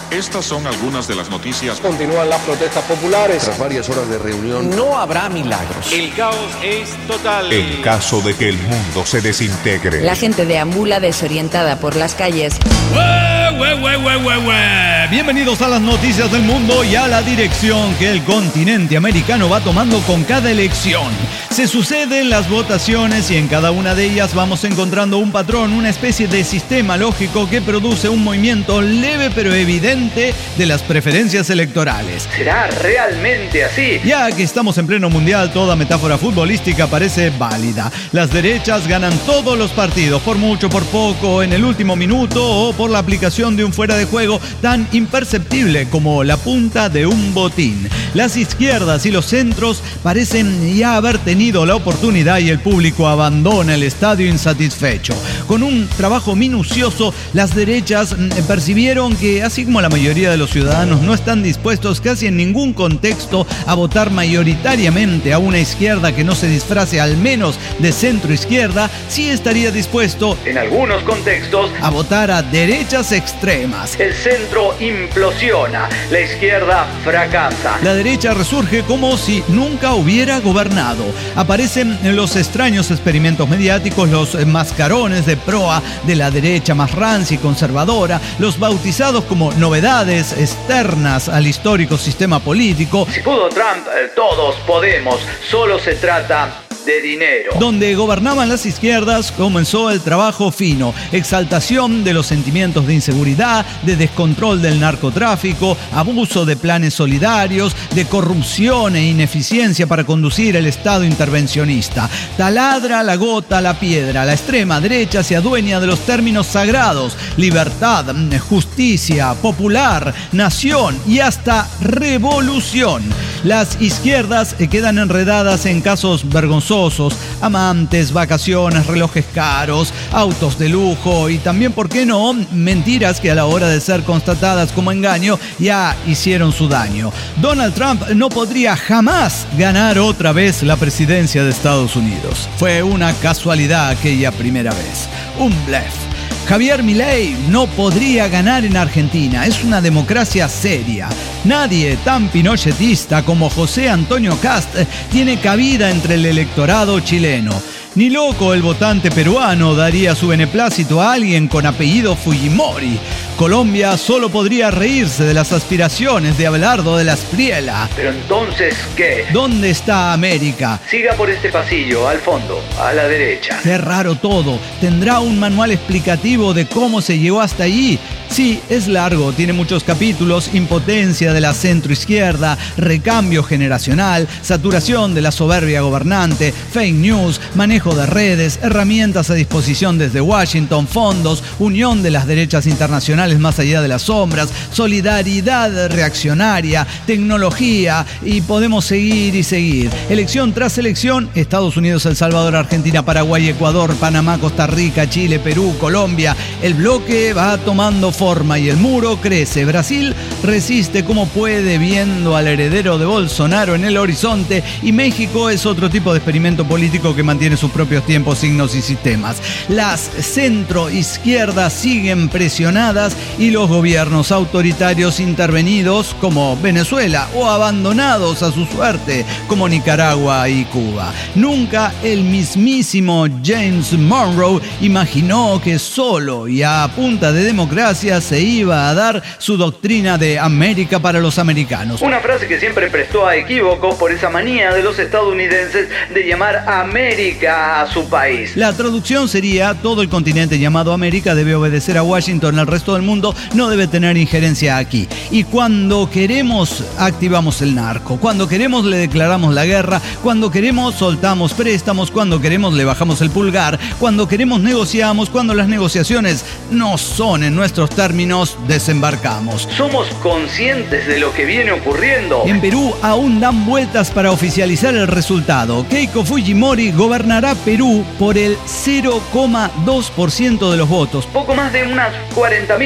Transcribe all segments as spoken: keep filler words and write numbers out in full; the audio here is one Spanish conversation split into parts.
Estas son algunas de las noticias. Continúan las protestas populares. Tras varias horas de reunión, no habrá milagros. El caos es total. En caso de que el mundo se desintegre. La gente deambula desorientada por las calles. ¡Ué, ué, ué, ué, ué, ué! Bienvenidos a las noticias del mundo y a la dirección que el continente americano va tomando con cada elección. Se suceden las votaciones y en cada una de ellas vamos encontrando un patrón, una especie de sistema lógico que produce un movimiento leve pero evidente de las preferencias electorales. ¿Será realmente así? Ya que estamos en pleno mundial, toda metáfora futbolística parece válida. Las derechas ganan todos los partidos, por mucho, por poco, en el último minuto o por la aplicación de un fuera de juego tan imperceptible como la punta de un botín. Las izquierdas y los centros parecen ya haber tenido la oportunidad y el público abandona el estadio insatisfecho. Con un trabajo minucioso, las derechas percibieron que, así como la mayoría de los ciudadanos no están dispuestos casi en ningún contexto a votar mayoritariamente a una izquierda que no se disfrace al menos de centro-izquierda, sí estaría dispuesto, en algunos contextos, a votar a derechas extremas. El centro implosiona, la izquierda fracasa. La derecha resurge como si nunca hubiera gobernado. Aparecen los extraños experimentos mediáticos, los mascarones de proa de la derecha más rancia y conservadora, los bautizados como novedades externas al histórico sistema político. Si pudo Trump, todos podemos, solo se trata de dinero. Donde gobernaban las izquierdas, comenzó el trabajo fino, exaltación de los sentimientos de inseguridad, de descontrol del narcotráfico, abuso de planes solidarios, de corrupción e ineficiencia para conducir el Estado intervencionista. Taladra la gota la piedra, la extrema derecha se adueña de los términos sagrados: libertad, justicia, popular, nación y hasta revolución. Las izquierdas quedan enredadas en casos vergonzosos: amantes, vacaciones, relojes caros, autos de lujo y también, ¿por qué no?, mentiras que a la hora de ser constatadas como engaño ya hicieron su daño. Donald Trump no podría jamás ganar otra vez la presidencia de Estados Unidos. Fue una casualidad aquella primera vez, un blef. Javier Milei no podría ganar en Argentina, es una democracia seria. Nadie tan pinochetista como José Antonio Kast tiene cabida entre el electorado chileno. Ni loco el votante peruano daría su beneplácito a alguien con apellido Fujimori. Colombia solo podría reírse de las aspiraciones de Abelardo de la Espriella. Pero entonces, ¿qué? ¿Dónde está América? Siga por este pasillo, al fondo, a la derecha. Qué raro todo. ¿Tendrá un manual explicativo de cómo se llegó hasta allí? Sí, es largo, tiene muchos capítulos: impotencia de la centroizquierda, recambio generacional, saturación de la soberbia gobernante, fake news, manejo de redes, herramientas a disposición desde Washington, fondos, unión de las derechas internacionales más allá de las sombras, solidaridad reaccionaria, tecnología, y podemos seguir y seguir. Elección tras elección: Estados Unidos, El Salvador, Argentina, Paraguay, Ecuador, Panamá, Costa Rica, Chile, Perú, Colombia. El bloque va tomando forma y el muro crece. Brasil resiste como puede viendo al heredero de Bolsonaro en el horizonte, y México es otro tipo de experimento político que mantiene sus propios tiempos, signos y sistemas. Las centroizquierdas siguen presionadas y los gobiernos autoritarios intervenidos como Venezuela o abandonados a su suerte como Nicaragua y Cuba. Nunca el mismísimo James Monroe imaginó que solo y a punta de democracia se iba a dar su doctrina de América para los americanos. Una frase que siempre prestó a equívocos por esa manía de los estadounidenses de llamar América a su país. La traducción sería: todo el continente llamado América debe obedecer a Washington, el resto del mundo no debe tener injerencia aquí. Y cuando queremos activamos el narco, cuando queremos le declaramos la guerra, cuando queremos soltamos préstamos, cuando queremos le bajamos el pulgar, cuando queremos negociamos, cuando las negociaciones no son en nuestros términos desembarcamos. ¿Somos conscientes de lo que viene ocurriendo? En Perú aún dan vueltas para oficializar el resultado. Keiko Fujimori gobernará Perú por el cero coma dos por ciento de los votos. Poco más de unas cuarenta mil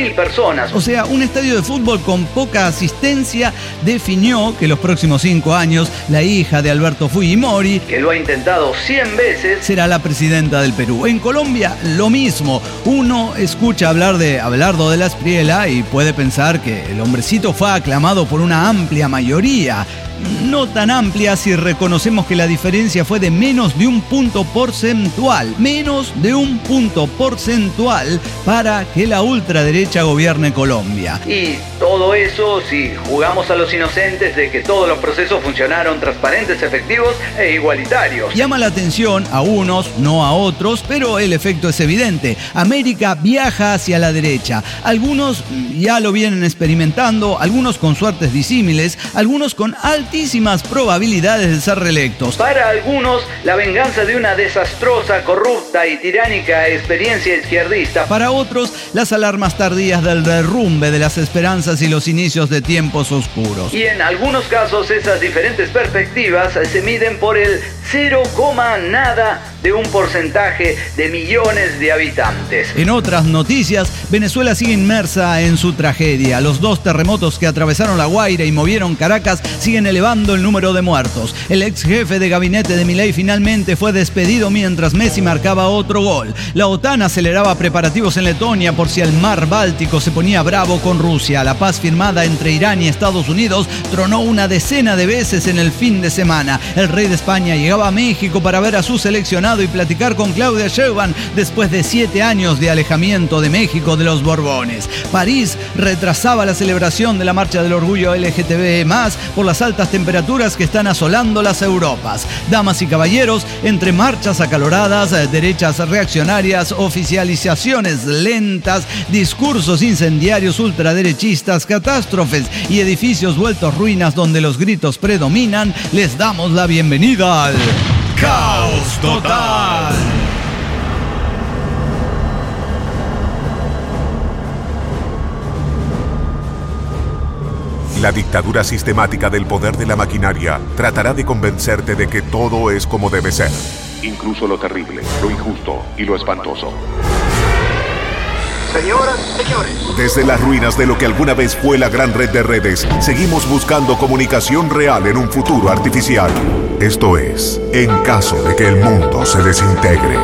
mil personas. O sea, un estadio de fútbol con poca asistencia definió que los próximos cinco años la hija de Alberto Fujimori, que lo ha intentado cien veces, será la presidenta del Perú. En Colombia, lo mismo. Uno escucha hablar de Abelardo de la Espriella y puede pensar que el hombrecito fue aclamado por una amplia mayoría. No tan amplia si reconocemos que la diferencia fue de menos de un punto porcentual. Menos de un punto porcentual para que la ultraderecha gobierne Colombia. Y todo eso si jugamos a los inocentes de que todos los procesos funcionaron transparentes, efectivos e igualitarios. Llama la atención a unos, no a otros, pero el efecto es evidente. América viaja hacia la derecha. Algunos ya lo vienen experimentando, algunos con suertes disímiles, algunos con altísimas probabilidades de ser reelectos. Para algunos, la venganza de una desastrosa, corrupta y tiránica experiencia izquierdista. Para otros, las alarmas tardías del derrumbe de las esperanzas y los inicios de tiempos oscuros. Y en algunos casos, esas diferentes perspectivas se miden por el cero, nada de un porcentaje de millones de habitantes. En otras noticias, Venezuela sigue inmersa en su tragedia. Los dos terremotos que atravesaron La Guaira y movieron Caracas siguen elevando el número de muertos. El ex jefe de gabinete de Milei finalmente fue despedido mientras Messi marcaba otro gol. La OTAN aceleraba preparativos en Letonia por si el mar Báltico se ponía bravo con Rusia. La paz firmada entre Irán y Estados Unidos tronó una decena de veces en el fin de semana. El rey de España llegaba a México para ver a su seleccionado y platicar con Claudia Sheinbaum después de siete años de alejamiento de México de los Borbones. París retrasaba la celebración de la Marcha del Orgullo L G T B más, por las altas temperaturas que están asolando las Europas. Damas y caballeros, entre marchas acaloradas, derechas reaccionarias, oficializaciones lentas, discursos incendiarios ultraderechistas, catástrofes y edificios vueltos ruinas donde los gritos predominan, les damos la bienvenida al Caos Total. La dictadura sistemática del poder de la maquinaria tratará de convencerte de que todo es como debe ser. Incluso lo terrible, lo injusto y lo espantoso. Señoras, señores. Desde las ruinas de lo que alguna vez fue la gran red de redes, seguimos buscando comunicación real en un futuro artificial. Esto es, en caso de que el mundo se desintegre.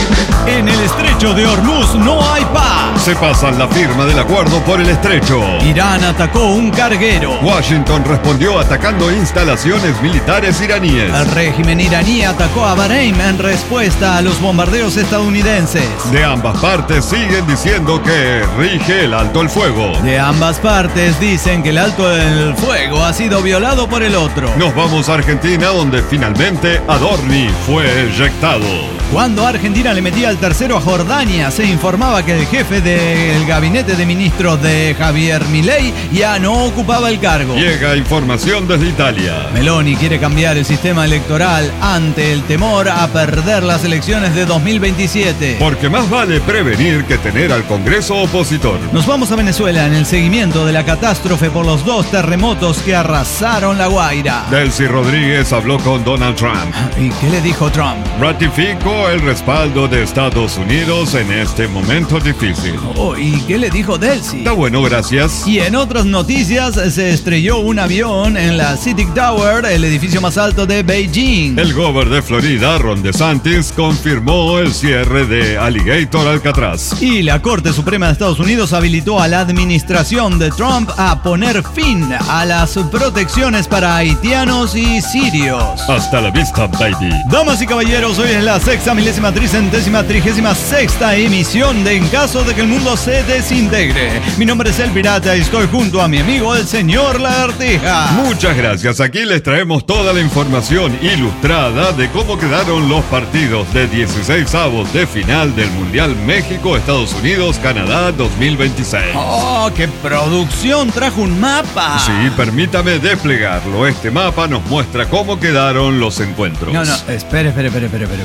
En el estrecho de Hormuz no hay paz. Se pasan la firma del acuerdo por el estrecho. Irán atacó un carguero. Washington respondió atacando instalaciones militares iraníes. El régimen iraní atacó a Bahrein en respuesta a los bombardeos estadounidenses. De ambas partes siguen diciendo que rige el alto el fuego. De ambas partes dicen que el alto el fuego ha sido violado por el otro. Nos vamos a Argentina, donde finalmente Adorni fue eyectado. Cuando Argentina le metía el tercero a Jordania, se informaba que el jefe del gabinete de ministros de Javier Milei ya no ocupaba el cargo. Llega información desde Italia. Meloni quiere cambiar el sistema electoral ante el temor a perder las elecciones de dos mil veintisiete. Porque más vale prevenir que tener al Congreso opositor. Nos vamos a Venezuela en el seguimiento de la catástrofe por los dos terremotos que arrasaron La Guaira. Delcy Rodríguez habló con Donald Trump. ¿Y qué le dijo Trump? Ratificó el respaldo de Estados Unidos en este momento difícil. Oh, ¿y qué le dijo Delcy? Está bueno, gracias. Y en otras noticias, se estrelló un avión en la Citic Tower, el edificio más alto de Beijing. El gobernador de Florida, Ron DeSantis, confirmó el cierre de Alligator Alcatraz. Y la Corte Suprema de Estados Unidos habilitó a la administración de Trump a poner fin a las protecciones para haitianos y sirios. Hasta la vista, baby. Damas y caballeros, hoy es la sexta milésima tricentésima trigésima sexta emisión de En caso de que el mundo se desintegre. Mi nombre es El Pirata y estoy junto a mi amigo el señor Lagartija. Muchas gracias. Aquí les traemos toda la información ilustrada de cómo quedaron los partidos de dieciseisavos de final del Mundial México-Estados Unidos-Canadá dos mil veintiséis. ¡Oh, qué producción! Trajo un mapa. Sí, permítame desplegarlo. Este mapa nos muestra cómo quedaron los encuentros. No, no, espere, espere, espere, espere. espere Sí, espere,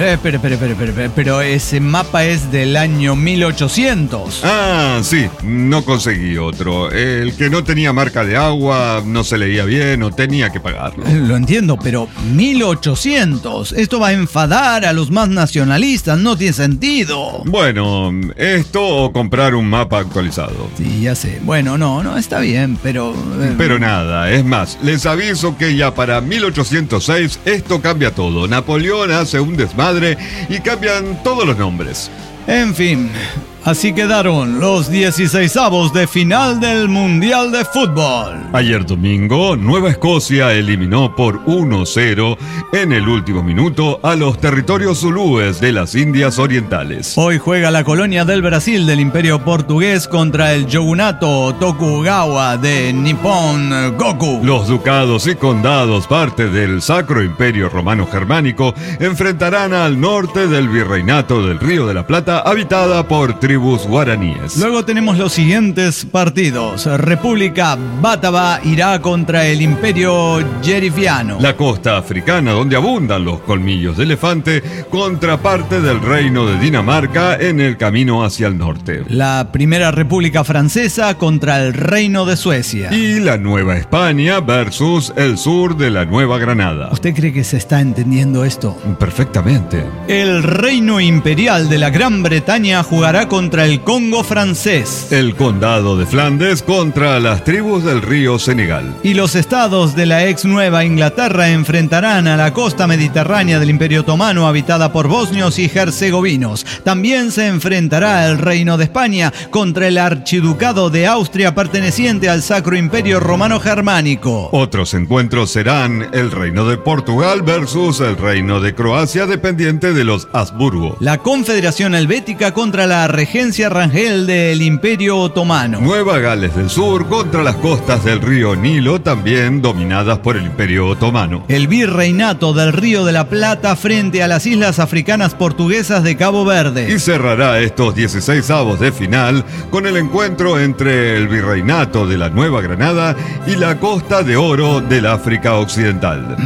Eh, espera, espera, espera, espera, pero ese mapa es del año mil ochocientos. Ah, sí, no conseguí otro. El que no tenía marca de agua, no se leía bien o tenía que pagarlo. Lo entiendo, pero mil ochocientos. Esto va a enfadar a los más nacionalistas, no tiene sentido. Bueno, esto o comprar un mapa actualizado. Sí, ya sé. Bueno, no, no, está bien, pero... Eh... Pero nada, es más, les aviso que ya para mil ochocientos seis esto cambia todo. Napoleón hace un desmadre y cambian todos los nombres. En fin... Así quedaron los dieciseisavos de final del Mundial de Fútbol. Ayer domingo, Nueva Escocia eliminó por uno cero en el último minuto a los territorios zulúes de las Indias Orientales. Hoy juega la colonia del Brasil del Imperio Portugués contra el Shogunato Tokugawa de Nippon Goku. Los ducados y condados, parte del Sacro Imperio Romano Germánico, enfrentarán al norte del Virreinato del Río de la Plata, habitada por tribus guaraníes. Luego tenemos los siguientes partidos. República Bátava irá contra el Imperio Yerifiano. La costa africana, donde abundan los colmillos de elefante, contra parte del Reino de Dinamarca en el camino hacia el norte. La Primera República Francesa contra el Reino de Suecia. Y la Nueva España versus el sur de la Nueva Granada. ¿Usted cree que se está entendiendo esto? Perfectamente. El Reino Imperial de la Gran Bretaña jugará contra contra el Congo francés. El condado de Flandes contra las tribus del río Senegal. Y los estados de la ex Nueva Inglaterra enfrentarán a la costa mediterránea del Imperio Otomano habitada por bosnios y herzegovinos. También se enfrentará el Reino de España contra el Archiducado de Austria perteneciente al Sacro Imperio Romano Germánico. Otros encuentros serán el Reino de Portugal versus el Reino de Croacia dependiente de los Habsburgo. La Confederación Helvética contra la Regencia Rangel del Imperio Otomano. Nueva Gales del Sur contra las costas del río Nilo, también dominadas por el Imperio Otomano. El Virreinato del Río de la Plata frente a las islas africanas portuguesas de Cabo Verde. Y cerrará estos dieciseisavos de final con el encuentro entre el Virreinato de la Nueva Granada y la Costa de Oro del África Occidental.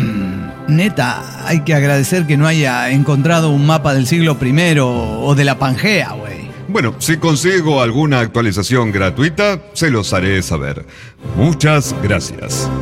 Neta, hay que agradecer que no haya encontrado un mapa del siglo primero o de la Pangea, güey. Bueno, si consigo alguna actualización gratuita, se los haré saber. Muchas gracias.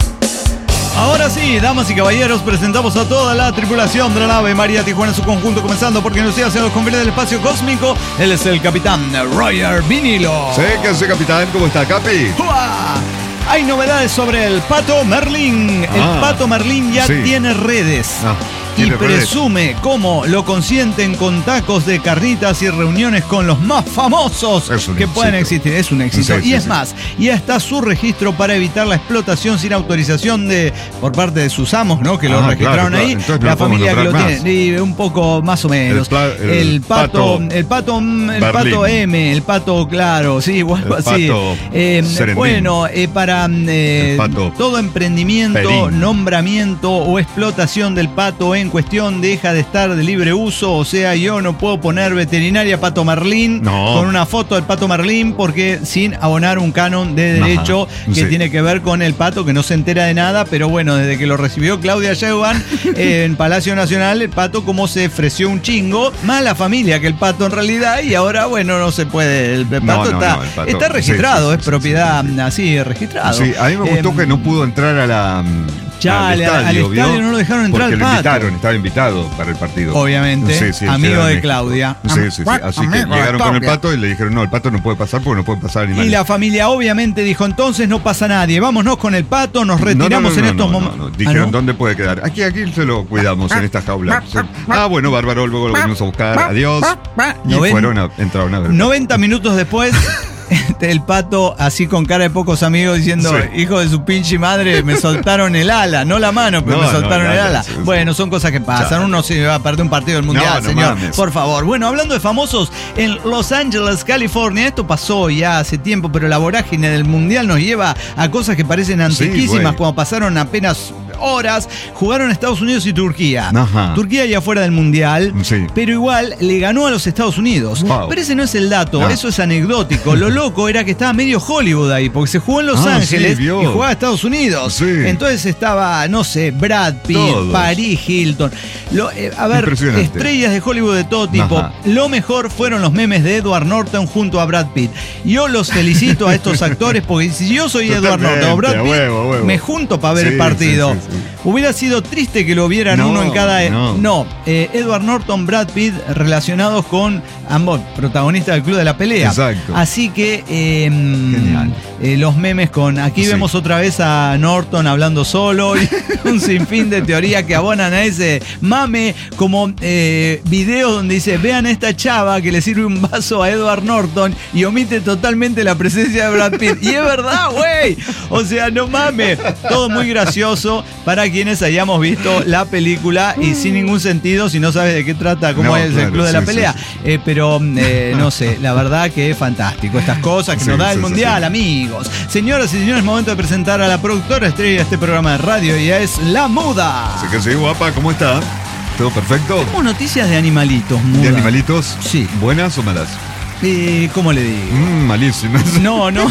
Ahora sí, damas y caballeros, presentamos a toda la tripulación de la nave María Tijuana en su conjunto, comenzando porque nos hacia los confines del espacio cósmico. Él es el capitán Roger Vinilo. Sí, que sí, capitán. ¿Cómo está, Capi? ¡Uah! Hay novedades sobre el Pato Merlín. El ah, Pato Merlín ya sí. tiene redes. Ah. Y presume cómo lo consienten con tacos de carnitas y reuniones con los más famosos que éxito. pueden existir. Es un éxito. Sí, y sí, es sí. más, ya está su registro para evitar la explotación sin autorización de por parte de sus amos, ¿no? Que lo ah, registraron claro, ahí. Claro. La familia que lo más. tiene. Y un poco más o menos. El, pla- el, el pato, pato, el pato, el pato M, el pato claro, sí, o algo así. Eh, bueno, eh, para eh, todo emprendimiento, Perín. nombramiento o explotación del pato en cuestión deja de estar de libre uso. O sea, yo no puedo poner veterinaria Pato Merlín no. con una foto del Pato Merlín porque sin abonar un canon de derecho Ajá, que sí. tiene que ver con el pato que no se entera de nada. Pero bueno, desde que lo recibió Claudia Sheinbaum eh, en Palacio Nacional, el pato como se ofreció un chingo, más la familia que el pato en realidad, y ahora bueno, no se puede. El pato, no, no, está, no, el pato está registrado, sí, sí, es sí, propiedad sí, sí. así registrado. Sí, a mí me gustó eh, que no pudo entrar a la Ya, al, estadio, al estadio no lo dejaron entrar al Porque pato. lo invitaron, estaba invitado para el partido. Obviamente, sí, sí, amigo de Claudia. Sí, sí, sí. Así que llegaron con el pato y le dijeron, no, el pato no puede pasar porque no puede pasar animales. Y la familia obviamente dijo, entonces no pasa nadie, vámonos con el pato, nos retiramos no, no, no, en estos momentos. No, no, no. Dijeron, ¿Ah, no? ¿dónde puede quedar? Aquí, aquí se lo cuidamos en esta jaula. Ah, bueno, bárbaro, luego lo venimos a buscar, adiós. Y fueron a, entraron a ver. noventa minutos después... El pato así con cara de pocos amigos diciendo, sí. hijo de su pinche madre, me soltaron el ala, no la mano, pero no, me soltaron no, el ala. Sí, sí. Bueno, son cosas que pasan. Chale. Uno se va a perder un partido del mundial, no, no señor. Mames. Por favor. Bueno, hablando de famosos, en Los Ángeles, California, esto pasó ya hace tiempo, pero la vorágine del mundial nos lleva a cosas que parecen antiquísimas, sí, como pasaron apenas horas, jugaron Estados Unidos y Turquía. Ajá. Turquía ya fuera del Mundial, Sí. pero igual le ganó a los Estados Unidos. Wow. Pero ese no es el dato, No. eso es anecdótico. Lo loco era que estaba medio Hollywood ahí, porque se jugó en Los Ah, Ángeles sí, vio. y jugaba a Estados Unidos. Sí. Entonces estaba, no sé, Brad Pitt, Todos. Paris Hilton. Lo, eh, a ver, Impresionante. estrellas de Hollywood de todo tipo. Ajá. Lo mejor fueron los memes de Edward Norton junto a Brad Pitt. Yo los felicito a estos actores porque si yo soy Edward Totalmente, Norton o Brad a Pitt, huevo, a huevo. me junto para ver Sí, el partido. sí, sí, sí. Hubiera sido triste que lo vieran No, uno en cada... no. no eh, Edward Norton, Brad Pitt relacionados con ambos protagonistas del Club de la Pelea. Exacto. Así que eh, Genial. eh, los memes con... Aquí Sí. vemos otra vez a Norton hablando solo y un sinfín de teoría que abonan a ese mame, como eh, videos donde dice, vean a esta chava que le sirve un vaso a Edward Norton y omite totalmente la presencia de Brad Pitt. Y es verdad, güey. O sea, no mames. Todo muy gracioso para quienes hayamos visto la película y sin ningún sentido si no sabes de qué trata, cómo No, es claro, el Club de sí, la sí, Pelea. sí. Eh, pero, eh, no sé, la verdad que es fantástico. Estas cosas que Sí, nos da el sí, sí, Mundial, sí. amigos. Señoras y señores, momento de presentar a la productora estrella de este programa de radio y es La Muda. Así que sí, guapa, ¿cómo está? ¿Todo perfecto? Tenemos noticias de animalitos, Muda. ¿De animalitos? Sí. ¿Buenas o malas? Eh, ¿Cómo le digo? Mmm, malísimas. No, no.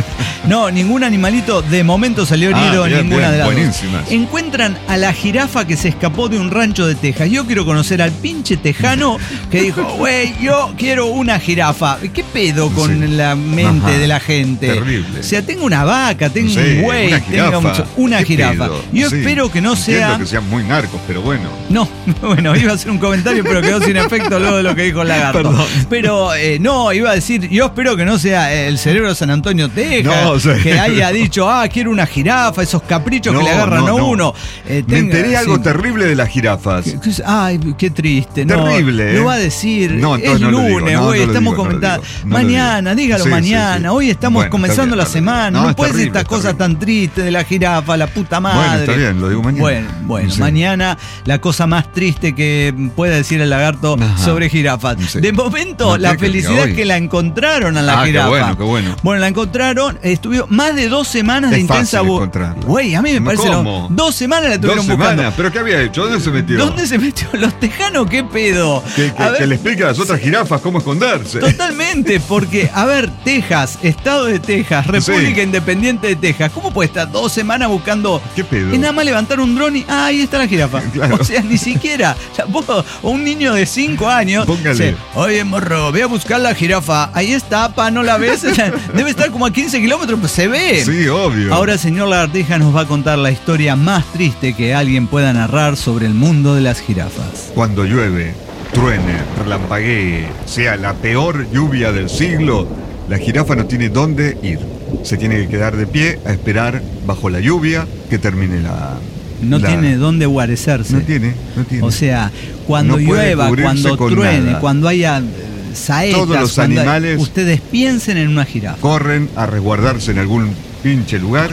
No, ningún animalito de momento salió Ah, herido en bien, ninguna bien, de las dos. buenísimas. Encuentran a la jirafa que se escapó de un rancho de Texas. Yo quiero conocer al pinche tejano que dijo, güey, yo quiero una jirafa. ¿Qué pedo con Sí. la mente Ajá. de la gente? Terrible. O sea, tengo una vaca, tengo Sí, un güey, una tengo jirafa. mucho- una ¿Qué jirafa. pedo? Yo Sí. espero que no Entiendo sea... que sean muy narcos, pero bueno. No, bueno, iba a hacer un comentario, pero quedó sin efecto luego de lo que dijo el lagarto. Perdón. Pero eh, no, iba a decir, yo espero que no sea el cerebro de San Antonio, Texas, No, sí. que haya dicho, ah, quiero una jirafa, esos caprichos No, que le agarran no, a no. uno. Eh, Me tenga- enteré algo sí. terrible de las jirafas. ¿Qué- qué- Ay, qué triste. No, Terrible, Lo ¿eh? va a decir. No, es entonces no lo digo, lunes, no, güey. no lo estamos digo, no lo comentando. digo, no lo mañana, digo. dígalo Sí, sí, mañana. sí. Hoy estamos Bueno, está comenzando bien, la está bien. semana. No, No, es puede decir terrible, estas es cosas terrible. tan tristes de la jirafa, la puta madre. Bueno, está bien, lo digo mañana. Bueno, bueno, Sí. mañana la cosa más triste que pueda decir el lagarto Ajá. sobre jirafas. Sí. De momento, No la quiere que diga felicidad hoy. es que la encontraron a la Ah, qué jirafa. bueno, qué bueno. Bueno, la encontraron, estuvo más de dos semanas de Es intensa fácil bu- encontrarla. Güey, a mí me parece. ¿Cómo? lo- Dos semanas la Dos estuvieron semanas. buscando. ¿Pero qué había hecho? ¿Dónde se metió? ¿Dónde se metió? ¿Los tejanos qué pedo? Que, que- A ver, que le explique a las otras jirafas cómo esconderse. totalmente, porque, a ver, Texas, Estado de Texas, República Sí. Independiente de Texas, ¿cómo puede estar dos semanas buscando? ¿Qué pedo? Es nada más levantar un dron y ah, ahí está la jirafa. Claro. O sea, ni siquiera. Ya vos, o un niño de cinco años. Póngale. dice, oye, morro, ve a buscar la jirafa. Ahí está, pa, ¿no la ves? Debe estar como a quince kilómetros, pues se ve. Sí, obvio. Ahora el señor Lagartija nos va a contar la historia más triste que alguien pueda narrar sobre el mundo de las jirafas. Cuando llueve, truene, relampaguee, sea la peor lluvia del siglo, la jirafa no tiene dónde ir. Se tiene que quedar de pie a esperar bajo la lluvia que termine la... No la- tiene dónde guarecerse. No tiene, no tiene. O sea, cuando No puede llueva, cubrirse cuando con truene, nada. cuando haya eh, saetas, Todos los cuando hay- animales- ustedes piensen en una jirafa. Corren a resguardarse en algún pinche lugar.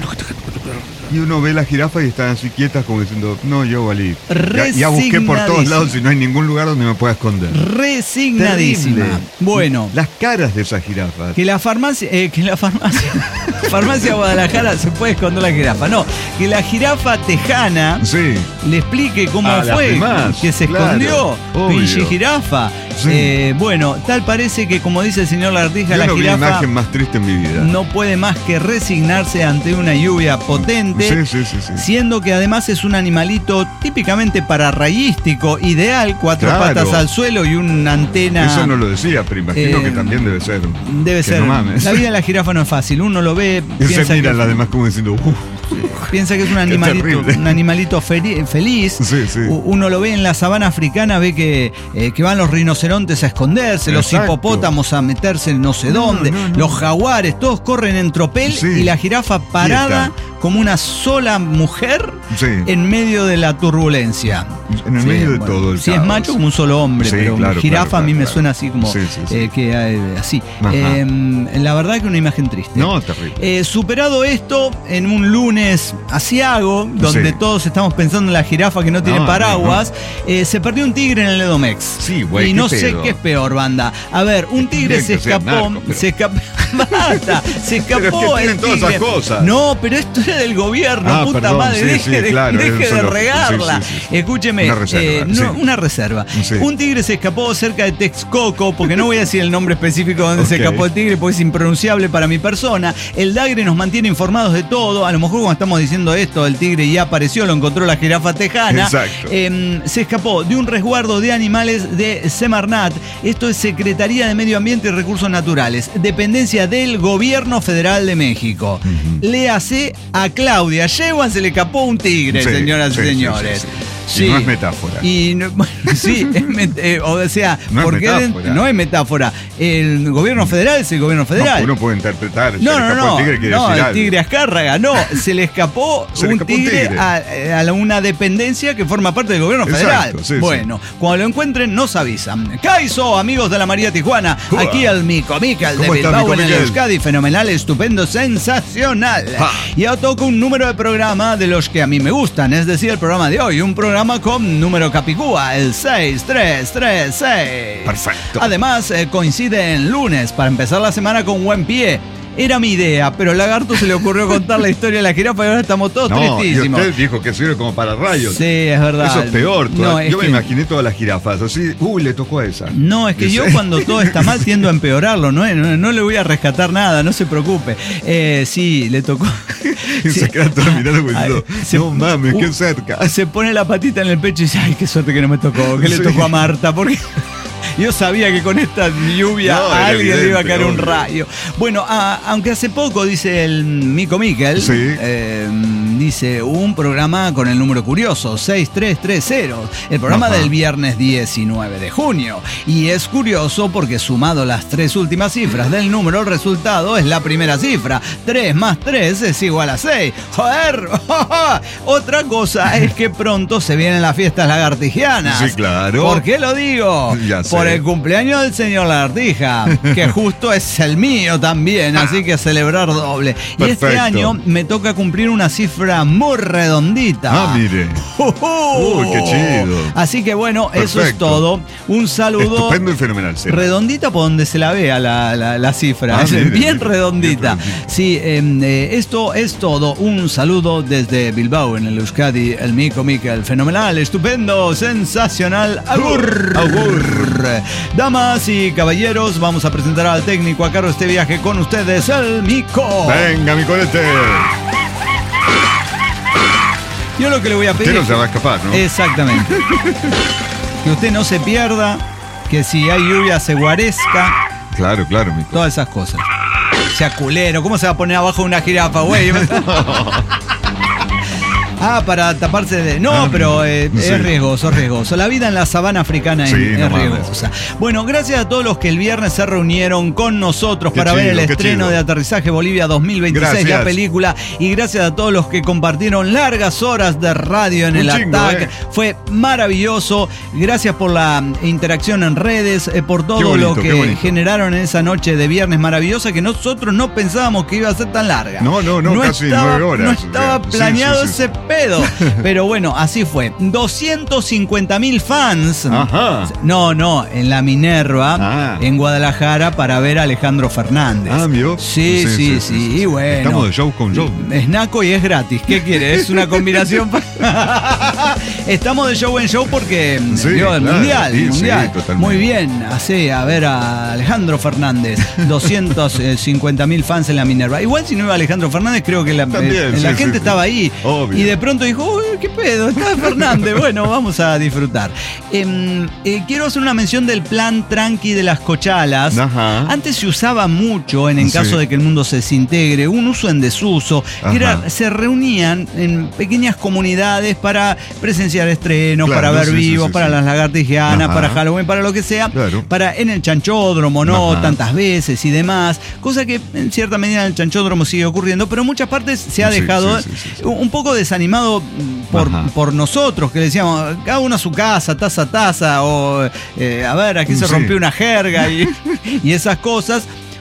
Y uno ve la jirafa y están así quietas como diciendo, no, yo valí. Ya, ya busqué por todos Resignadísima. lados y no hay ningún lugar donde me pueda esconder. Resignadísima. Terrible. Bueno, Las caras de esas jirafas. que la farmacia, eh, que la farmacia, farmacia Guadalajara se puede esconder la jirafa. No, que la jirafa tejana Sí. le explique cómo A las fue, demás, que se claro, escondió, obvio. pinche jirafa. Sí. Eh, bueno, tal parece que, como dice el señor Lagartija, Yo la no vi jirafa imagen más triste en mi vida. no puede más que resignarse ante una lluvia potente, Sí, sí, sí, sí. siendo que además es un animalito típicamente pararrayístico, ideal, cuatro Claro. patas al suelo y una antena. Eso no lo decía, pero imagino Eh, que también debe ser. Debe que ser. no mames. La vida de la jirafa no es fácil. Uno lo ve, Y se piensa, miran que, las demás como diciendo, uff. piensa que es un animalito, terrible. un animalito feli- feliz. Sí, sí. U- Uno lo ve en la sabana africana, ve que, eh, que van los rinocerontes a esconderse, los Exacto. hipopótamos a meterse en no sé No, dónde, no, no. los jaguares, todos corren en tropel Sí. y la jirafa parada Quieta. como una sola mujer Sí. en medio de la turbulencia. En el Sí, medio de bueno, todo el si es caos. macho, como un solo hombre, Sí, pero claro, jirafa claro, a mí claro, me claro. suena así como Sí, sí, sí. eh, que eh, así. Ajá. Eh, la verdad que una imagen triste. No, terrible. Eh, superado esto, en un lunes asiago, donde Sí. todos estamos pensando en la jirafa que no tiene No, paraguas, eh, se perdió un tigre en el Edomex. Sí, güey, Y qué no sé pedo. qué es peor, banda. A ver, un tigre Bien se que sea escapó, narco, pero- se escapó, basta, se escapó Pero es que el tienen todas tigre. esas cosas. No, pero esto nombre del gobierno, Ah, puta perdón, madre, sí, deje, sí, de, claro, deje eso de lo- regarla. sí, sí, sí. Escúcheme, Una reserva, eh, no, sí. una reserva. Sí. Un tigre se escapó cerca de Texcoco, porque no voy a decir el nombre específico donde se Ok. escapó el tigre, porque es impronunciable para mi persona. El Dagre nos mantiene informados de todo. A lo mejor cuando estamos diciendo esto, el tigre ya apareció, lo encontró la jirafa tejana. Exacto. Eh, se escapó de un resguardo de animales de Semarnat. Esto es Secretaría de Medio Ambiente y Recursos Naturales, dependencia del Gobierno Federal de México. Léase a Claudia Sheinbaum, se le escapó un tigre, Sí, señoras sí, y sí, señores. sí, sí. Y no es metáfora. Y no- bueno, sí, es met- eh, o sea, No es porque metáfora. no es metáfora. El gobierno federal es el gobierno federal. No, uno puede interpretar. se No, le no, escapó no, el tigre, quiere no, decir el algo. tigre Azcárraga, no, se le escapó, Se le un, escapó un tigre tigre. a, a la- una dependencia que forma parte del gobierno Exacto, federal. sí, sí. Bueno, cuando lo encuentren nos avisan. Kaiso, amigos de la María Tijuana, Uah. aquí el Mico Mica, el de ¿Cómo está, Bilbao Mico en el Miquel? Euskadi, fenomenal, estupendo, sensacional. Ah. Y ahora toca un número de programa de los que a mí me gustan, es decir, el programa de hoy, un programa con número Capicúa, el seis tres tres seis. Perfecto. Además, eh, coincide en lunes para empezar la semana con buen pie. Era mi idea, pero al Lagarto se le ocurrió contar la historia de la jirafa y ahora estamos todos No, y tristísimos. usted dijo que sirve como para rayos. Sí, es verdad. Eso es peor. toda- No, es Yo que- me imaginé todas las jirafas así. Uy, le tocó a esa. No, es que yo Dice- cuando todo está mal tiendo a empeorarlo, no, no, no le voy a rescatar nada, no se preocupe. Eh, sí, le tocó. Y Sí. se quedan todos mirando como Ay, diciendo, se- no mames, uh, qué cerca. Se pone la patita en el pecho y dice, ay, qué suerte que no me tocó, que le Sí. tocó a Marta, porque yo sabía que con esta lluvia No, a era alguien le iba a evidente, caer un obvio. rayo. Bueno, a- aunque hace poco, dice el Mico Miquel, Sí. eh, dice un programa con el número curioso, seis tres tres cero, el programa Ajá. del viernes diecinueve de junio. Y es curioso porque sumado las tres últimas cifras del número, el resultado es la primera cifra. tres más tres es igual a seis. ¡Joder! Otra cosa es que pronto se vienen las fiestas lagartigianas. Sí, claro. ¿Por qué lo digo? Ya sé. Por el cumpleaños del señor Lagartija, que justo es el mío también, así que celebrar doble. Y este Perfecto. año me toca cumplir una cifra muy redondita. Ah, mire. ¡Ujú! Uy, qué chido. Así que bueno, eso es Perfecto. todo. Un saludo. Estupendo y fenomenal. sí. Redondita por donde se la vea la, la- la cifra. Ah, Es mire, bien mire, redondita. bien redondita. Sí, eh, eh, esto es todo. Un saludo desde Bilbao, en el Euskadi, el Mico Miquel. Fenomenal, estupendo, sensacional. Agur. Agur. Damas y caballeros, vamos a presentar al técnico a cargo de este viaje con ustedes, el Mico. Venga, mi colete. Yo lo que le voy a pedir. Usted no es se que- va a escapar, ¿no? Exactamente. Que usted no se pierda, que si hay lluvia se guarezca, Claro, claro, mi todas esas cosas. Sea culero, ¿cómo se va a poner abajo de una jirafa, güey? Ah, para taparse de... No, Ah, pero eh, sí. es riesgoso, es riesgoso. La vida en la sabana africana es, Sí, es no mames. riesgosa. Bueno, gracias a todos los que el viernes se reunieron con nosotros Qué para ver chido, el qué estreno chido. de Aterrizaje Bolivia dos mil veintiséis, la Gracias. película. Y gracias a todos los que compartieron largas horas de radio en Un el chingo, ataque. eh. Fue maravilloso. Gracias por la interacción en redes, eh, por todo Qué bonito, lo qué que bonito. generaron en esa noche de viernes maravillosa que nosotros no pensábamos que iba a ser tan larga. No, no, no, casi estaba, nueve horas, No o sea, estaba sí, planeado sí, sí. ese pedo. Pero bueno, así fue. doscientos cincuenta mil fans. Ajá. No, no, en la Minerva, Ah. en Guadalajara, para ver a Alejandro Fernández. Ah, ¿vio? Sí, sí, sí. Y bueno. Estamos de show con show. Es naco y es gratis. ¿Qué quiere? Es una combinación. pa- Estamos de show en show porque Sí, vio el claro, mundial. sí, el mundial. sí, totalmente. Muy bien. Así, a ver a Alejandro Fernández. doscientos cincuenta mil fans en la Minerva. Igual si no iba Alejandro Fernández, creo que la, También, eh, sí, la sí, gente sí. estaba ahí. Obvio. Y de pronto dijo, uy, qué pedo, está Fernández. Bueno, vamos a disfrutar. Em, eh, quiero hacer una mención del plan tranqui de las cochalas. Ajá. Antes se usaba mucho, en, en Sí. caso de que el mundo se desintegre, un uso en desuso, que era, Ajá. se reunían en pequeñas comunidades para presenciar estrenos, Claro, para ver sí, sí, vivos, sí, para sí. las lagartigianas, Ajá. para Halloween, para lo que sea, Claro. para en el chanchódromo, no Ajá. tantas veces y demás, cosa que en cierta medida en el chanchódromo sigue ocurriendo, pero en muchas partes se ha Sí, dejado sí, sí, sí, sí. un poco desanimado mm, por, Ajá. por nosotros, que decíamos, cada uno a su casa, taza a taza, o eh, a ver, aquí se Sí. rompió una jerga y, y esas cosas.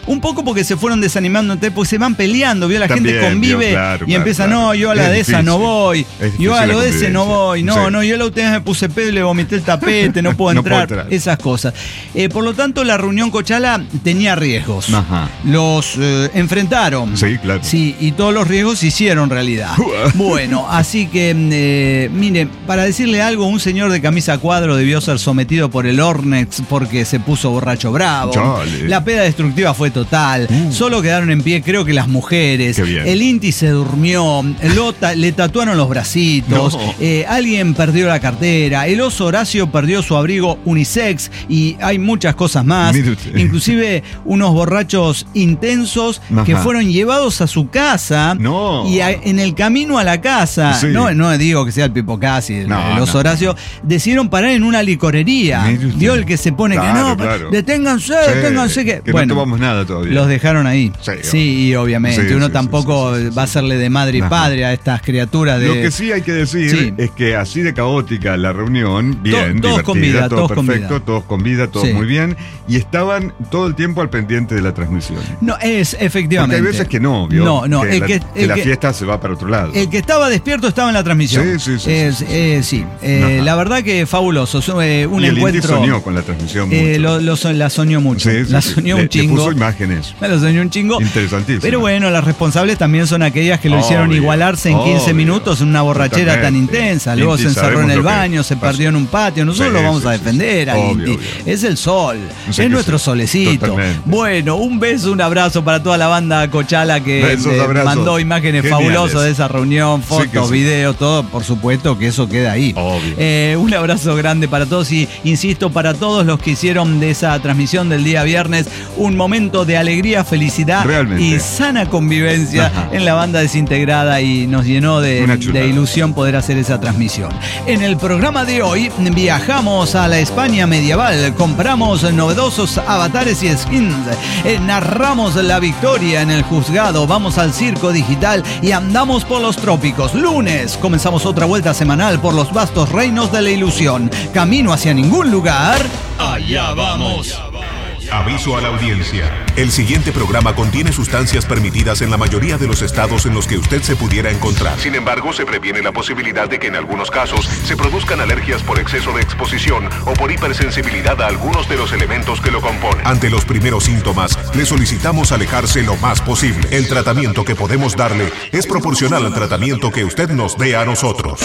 Un poco porque se fueron desanimando, porque se van peleando, vio la También, gente convive vio, claro, y claro, empieza, claro. no, yo a la Es de esa difícil. no voy, Es yo a difícil lo la de ese no convivencia. voy, no, Sí. no, yo la última vez me puse pedo y le vomité el tapete, no puedo No puedo entrar, entrar. esas cosas. Eh, por lo tanto, la reunión Cochala tenía riesgos. Ajá. Los eh, enfrentaron. Sí, claro. Sí, y todos los riesgos se hicieron realidad. Bueno, así que, eh, mire, para decirle algo, un señor de camisa a cuadro debió ser sometido por el Ornex porque se puso borracho bravo. Chale. La peda destructiva fue total. Uh. Solo quedaron en pie, creo que las mujeres. Qué bien. El Inti se durmió. Lo ta- le tatuaron los bracitos. No. Eh, alguien perdió la cartera. El oso Horacio perdió su abrigo unisex. Y hay muchas cosas más. Mire usted. Inclusive unos borrachos intensos que Ajá. fueron llevados a su casa. No. Y a- en el camino a la casa, Sí. no, no digo que sea el Pipo Casi, el, No, el oso no, Horacio, decidieron parar en una licorería. Mire usted. Vio el que se pone que Claro, no, claro. deténganse, Sí, deténganse que. que bueno, no tomamos nada todavía. los dejaron ahí. Sí, Sí, y obviamente. Sí, Uno sí, tampoco sí, sí, sí, va a serle de madre y Ajá. padre a estas criaturas de. Lo que sí hay que decir Sí. es que así de caótica la reunión, bien, todos con divertida, vida, todo todos con perfecto, vida. todos con vida, todo Sí. muy bien, y estaban todo el tiempo al pendiente de la transmisión. No, es Porque efectivamente. hay veces que no, ¿vio? No, no, que el la, que, que el la que- fiesta se va para otro lado. El que estaba despierto estaba en la transmisión. Sí, sí, sí, Eh, sí, sí, sí. eh, sí. Eh, Ajá. la verdad que fabuloso. So- eh, un y el Inti encuentro. soñó con la transmisión mucho. Eh, lo, lo so- la soñó mucho. Sí, sí, la sí. soñó Le- un le chingo. puso imágenes. Me lo soñó un chingo. Interesantísimo. Pero bueno, las responsables también son aquellas que lo Obvio, hicieron igualarse en quince obvio. minutos en una borrachera tan Totalmente. intensa. Luego Inti, se encerró en sabemos el lo que baño, se pasó. perdió en un patio. Nosotros Sí, lo vamos sí, a sí, defender sí. a Obvio, Inti. obvio. Es el sol. Sí es que nuestro sí. solecito. Totalmente. Bueno, un beso, un abrazo para toda la banda Cochala que Besos, eh, abrazos. mandó imágenes Geniales. fabulosas de esa reunión, Sí fotos, que sí. videos, todo. Por supuesto que eso queda ahí. Obvio. Eh, un abrazo grande para todos y insisto, para todos los que hicieron de esa transmisión del día viernes un momento de alegría, felicidad Realmente. y sana convivencia Ajá. en la banda desintegrada y nos llenó de, Una chulada. de ilusión poder hacer esa transmisión. En el programa de hoy viajamos a la España medieval, compramos novedosos avatares y skins, eh, narramos la victoria en el juzgado, vamos al circo digital y andamos por los trópicos. Lunes comenzamos otra vuelta semanal por los vastos reinos de la ilusión. Camino hacia ningún lugar. Allá vamos. Aviso a la audiencia. El siguiente programa contiene sustancias permitidas en la mayoría de los estados en los que usted se pudiera encontrar. Sin embargo, se previene la posibilidad de que en algunos casos se produzcan alergias por exceso de exposición o por hipersensibilidad a algunos de los elementos que lo componen. Ante los primeros síntomas, le solicitamos alejarse lo más posible. El tratamiento que podemos darle es proporcional al tratamiento que usted nos dé a nosotros.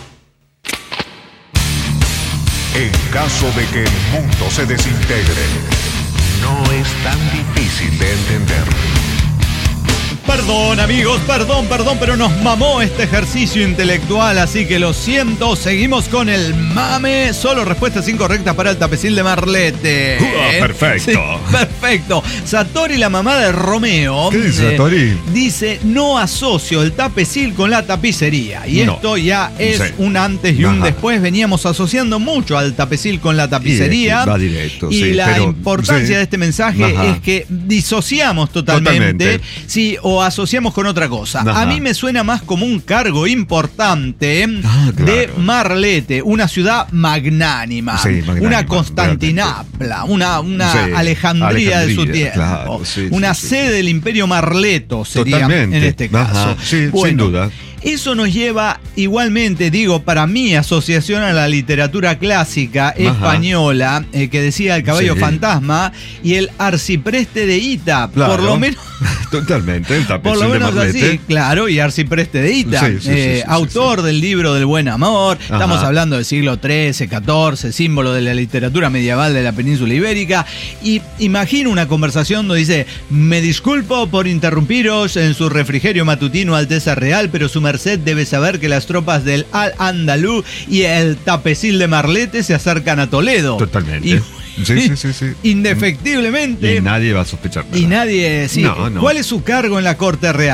En caso de que el mundo se desintegre, no es tan difícil de entender. Perdón amigos, perdón, perdón, pero nos mamó este ejercicio intelectual, así que lo siento, seguimos con el mame. Solo respuestas incorrectas para el tapecil de Marlete. Uh, perfecto. Sí, perfecto. Satori, la mamá de Romeo, ¿Qué dice eh, Satori? dice, no asocio el tapecil con la tapicería. Y No. esto ya es Sí. un antes y un Ajá. después. Veníamos asociando mucho al tapecil con la tapicería. Y es que va directo, y sí, la pero- importancia sí. de este mensaje Ajá. es que disociamos totalmente, Totalmente. sí, o asociamos con otra cosa. Ajá. A mí me suena más como un cargo importante Ah, claro. de Marlete, una ciudad magnánima, Sí, magnánima, una Constantinopla, una, una Sí, Alejandría, de su Alejandría, tiempo, claro, sí, una sí, sí, sede sí. del Imperio Marleto sería Totalmente. en este caso. Ajá, sí, sin Bueno, duda. Eso nos lleva igualmente, digo, para mi asociación a la literatura clásica Ajá. española, eh, que decía El caballo Sí. fantasma y el arcipreste de Ita, Claro. por lo menos... Totalmente, el tapecil Por lo menos de Marlete. así, claro, y arcipreste de Ita, Sí, sí, sí, eh, sí, sí, autor sí. del libro del buen amor. Estamos Ajá. hablando del siglo trece, catorce, símbolo de la literatura medieval de la península ibérica. Y imagino una conversación donde dice: me disculpo por interrumpiros en su refrigerio matutino, Alteza Real, pero su merced debe saber que las tropas del Al-Andalú y el tapecil de Marlete se acercan a Toledo. Totalmente. Y- Sí, sí, sí, sí. Indefectiblemente. Y nadie va a sospechar nada. Y nadie, sí. No, no. ¿Cuál es su cargo en la corte real?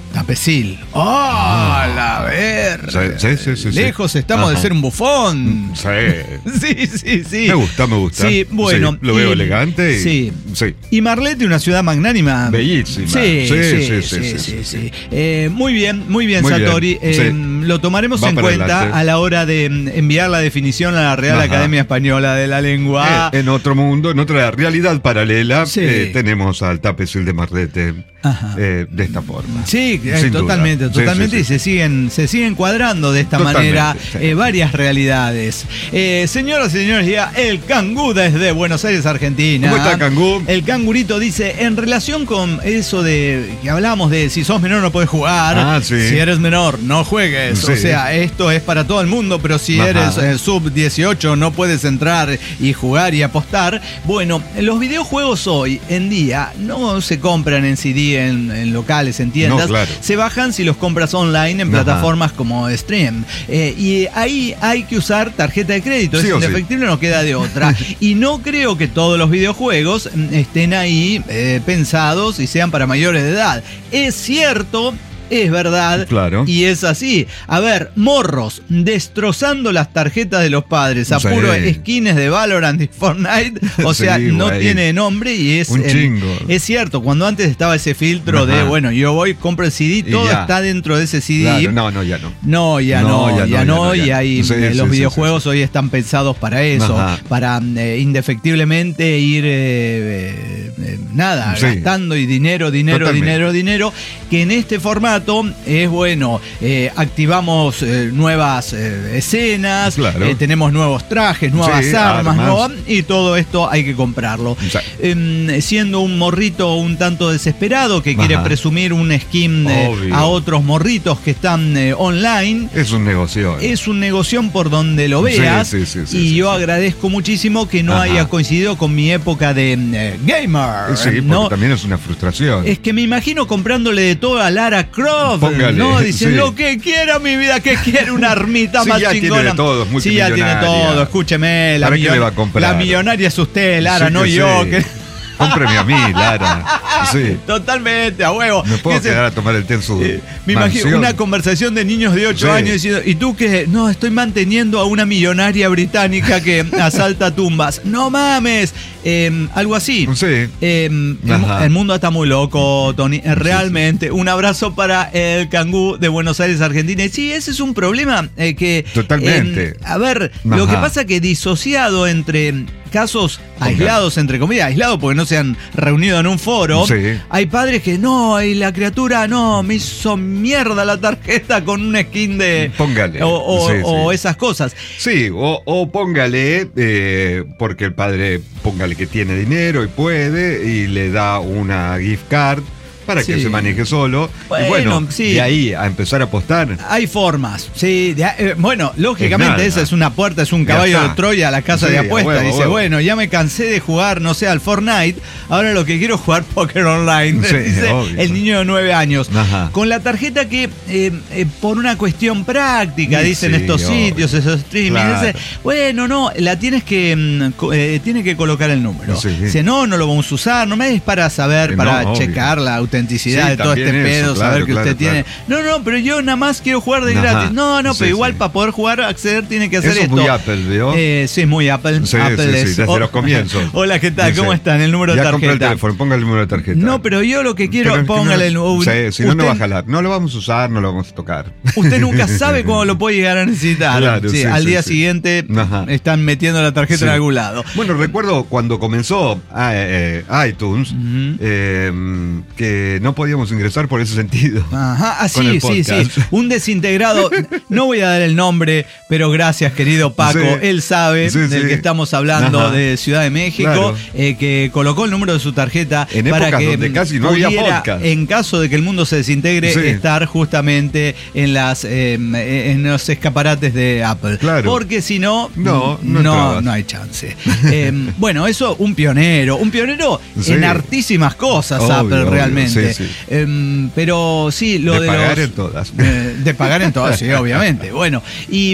Tapecil. ¡Oh, ah, la ver! Sí, sí, sí, sí, Lejos estamos Ajá. de ser un bufón. Sí. sí, sí, sí. Me gusta, me gusta. Sí, bueno. Sí, lo veo y, elegante. Y, sí. sí. Y Marlete, una ciudad magnánima. Bellísima. Sí, sí, sí. sí, sí, sí, sí, sí, sí. Eh, muy bien, muy bien, muy Satori. Bien. Eh, sí. Lo tomaremos Va en cuenta adelante. a la hora de enviar la definición a la Real Ajá. Academia Española de la Lengua. Eh, en otro mundo, en otra realidad paralela, sí. eh, tenemos al Tapecil de Marlete eh, de esta forma. Sí, eh, totalmente, duda. totalmente. Sí, sí, sí. Y se siguen, se siguen cuadrando de esta totalmente, manera sí. eh, varias realidades. Eh, señoras y señores, ya el Cangú desde Buenos Aires, Argentina. ¿Cómo está, Cangú? El cangurito dice, en relación con eso de que hablamos de si sos menor no puedes jugar, ah, sí. si eres menor no juegues. Sí. O sea, esto es para todo el mundo, pero si Ajá. eres eh, sub dieciocho no puedes entrar y jugar y apostar. Bueno, los videojuegos hoy en día no se compran en C D, en, en locales, en tiendas. No, claro. Se bajan si los compras online en Ajá. plataformas como Stream. Eh, y ahí hay que usar tarjeta de crédito. Sí es indefectible, sí. no queda de otra. Y no creo que todos los videojuegos estén ahí eh, pensados y sean para mayores de edad. Es cierto. Es verdad, claro. Y es así. A ver, morros, destrozando las tarjetas de los padres, a sí. puro skins de Valorant y Fortnite, o sea, sí, no güey. tiene nombre y es... Un chingo. Eh, es cierto, cuando antes estaba ese filtro Ajá. de, bueno, yo voy, compro el C D, todo ya. está dentro de ese C D. Claro, no, no, ya no. No, ya no, no ya, ya no, no, ya no. Y ahí sí, eh, sí, los sí, videojuegos sí, sí. hoy están pensados para eso, Ajá. para eh, indefectiblemente ir, eh, eh, eh, nada, sí. gastando y dinero, dinero, Totalmente. dinero, dinero, que en este formato es bueno, eh, activamos eh, nuevas eh, escenas, claro. eh, tenemos nuevos trajes, nuevas sí, armas, armas. ¿no? Y todo esto hay que comprarlo. Sí. Eh, siendo un morrito un tanto desesperado que quiere Ajá. presumir un skin eh, a otros morritos que están eh, online. Es un negocio. Es un negocio por donde lo veas. Sí, sí, sí, sí, y sí, yo sí. agradezco muchísimo que no Ajá. haya coincidido con mi época de eh, gamer. Sí, porque ¿no? también es una frustración. Es que me imagino comprándole de todo a Lara Croft. Póngale, ¿no? Dicen sí. lo que quiera mi vida, que quiere una armita sí, más ya chingona. Tiene de todo, es sí, ya tiene todo. Escúcheme, la, ¿Para millon- qué le va a comprar? La millonaria es usted, Lara, sí, no que yo. Sí. Que... Cómpreme a mí, Lara. Sí. Totalmente, a huevo. Me puedo Ese, quedar a tomar el té en su eh, Me mansión. imagino una conversación de niños de ocho sí. años diciendo, ¿y tú qué? No, estoy manteniendo a una millonaria británica que asalta tumbas. No mames. Eh, algo así. Sí. Eh, el, el mundo está muy loco, Tony. Eh, realmente. Sí, sí. Un abrazo para el Cangú de Buenos Aires, Argentina. Y sí, ese es un problema eh, que... Totalmente. Eh, a ver, Ajá. lo que pasa que disociado entre... casos aislados, entre comillas, aislados porque no se han reunido en un foro. Sí. Hay padres que no, y la criatura no, me hizo mierda la tarjeta con un skin de... Póngale. O, o, sí, o sí. esas cosas. Sí, o, o póngale, eh, porque el padre, póngale que tiene dinero y puede, y le da una gift card para sí. que se maneje solo. Bueno, y bueno, sí. de ahí a empezar a apostar. Hay formas, sí. De, eh, bueno, lógicamente es esa es una puerta, es un caballo de Troya a la casa sí, de apuestas. huevo, Dice, huevo. bueno, ya me cansé de jugar, no sé, al Fortnite, ahora lo que quiero es jugar póker online. Sí, dice obvio. el niño de nueve años. Ajá. Con la tarjeta que, eh, eh, por una cuestión práctica, Sí, dicen sí, estos obvio. sitios, esos streaming. Claro. Dice, bueno, no, la tienes que, mm, co- eh, tiene que colocar el número. Sí. Dice, no, no lo vamos a usar, no me es para saber, Eh, para no, obvio. checar la autenticidad Sí, de todo este también eso, pedo, claro, saber que claro, usted claro. tiene. No, no, pero yo nada más quiero jugar de Ajá. gratis. No, no, Sí, pero igual sí. para poder jugar, acceder, tiene que hacer Eso es esto. muy Apple, ¿vio? Eh, sí, es muy Apple. Sí, Apple sí, sí, es- desde oh, los comienzos. Hola, ¿qué tal? Sí, ¿Cómo sí. están? El número de Ya compré el tarjeta. teléfono, ponga el número de tarjeta. No, pero yo lo que quiero, Pero es que póngale el. no, un- sí, si no, no usted- va a jalar. No lo vamos a usar, no lo vamos a tocar. Usted nunca sabe cuándo lo puede llegar a necesitar. Claro, Sí, sí, al sí, día sí. siguiente Ajá. están metiendo la tarjeta Sí. en algún lado. Bueno, recuerdo cuando comenzó ah, eh, eh, iTunes, Ujú. eh, que no podíamos ingresar por ese sentido. Ajá, ah, Con sí, el sí, sí. podcast. Un desintegrado. No voy a dar el nombre, pero gracias, querido Paco. Sí. Él sabe Sí, del sí. que estamos hablando, Ajá. de Ciudad de México, Claro. eh, que colocó el número de su tarjeta En para épocas que donde casi no había pudiera, podcast. en caso de que el mundo se desintegre, Sí. estar justamente en las eh, en los escaparates de Apple. Claro. Porque si no, No, no no, entrabas. no hay chance. Eh, bueno, eso, un pionero. Un pionero Sí. en hartísimas cosas, Obvio, Apple, obvio, realmente. exactamente. Sí, sí. Eh, pero sí, lo de, de pagar los, en todas. Eh, de pagar en todas, sí, obviamente. Bueno, y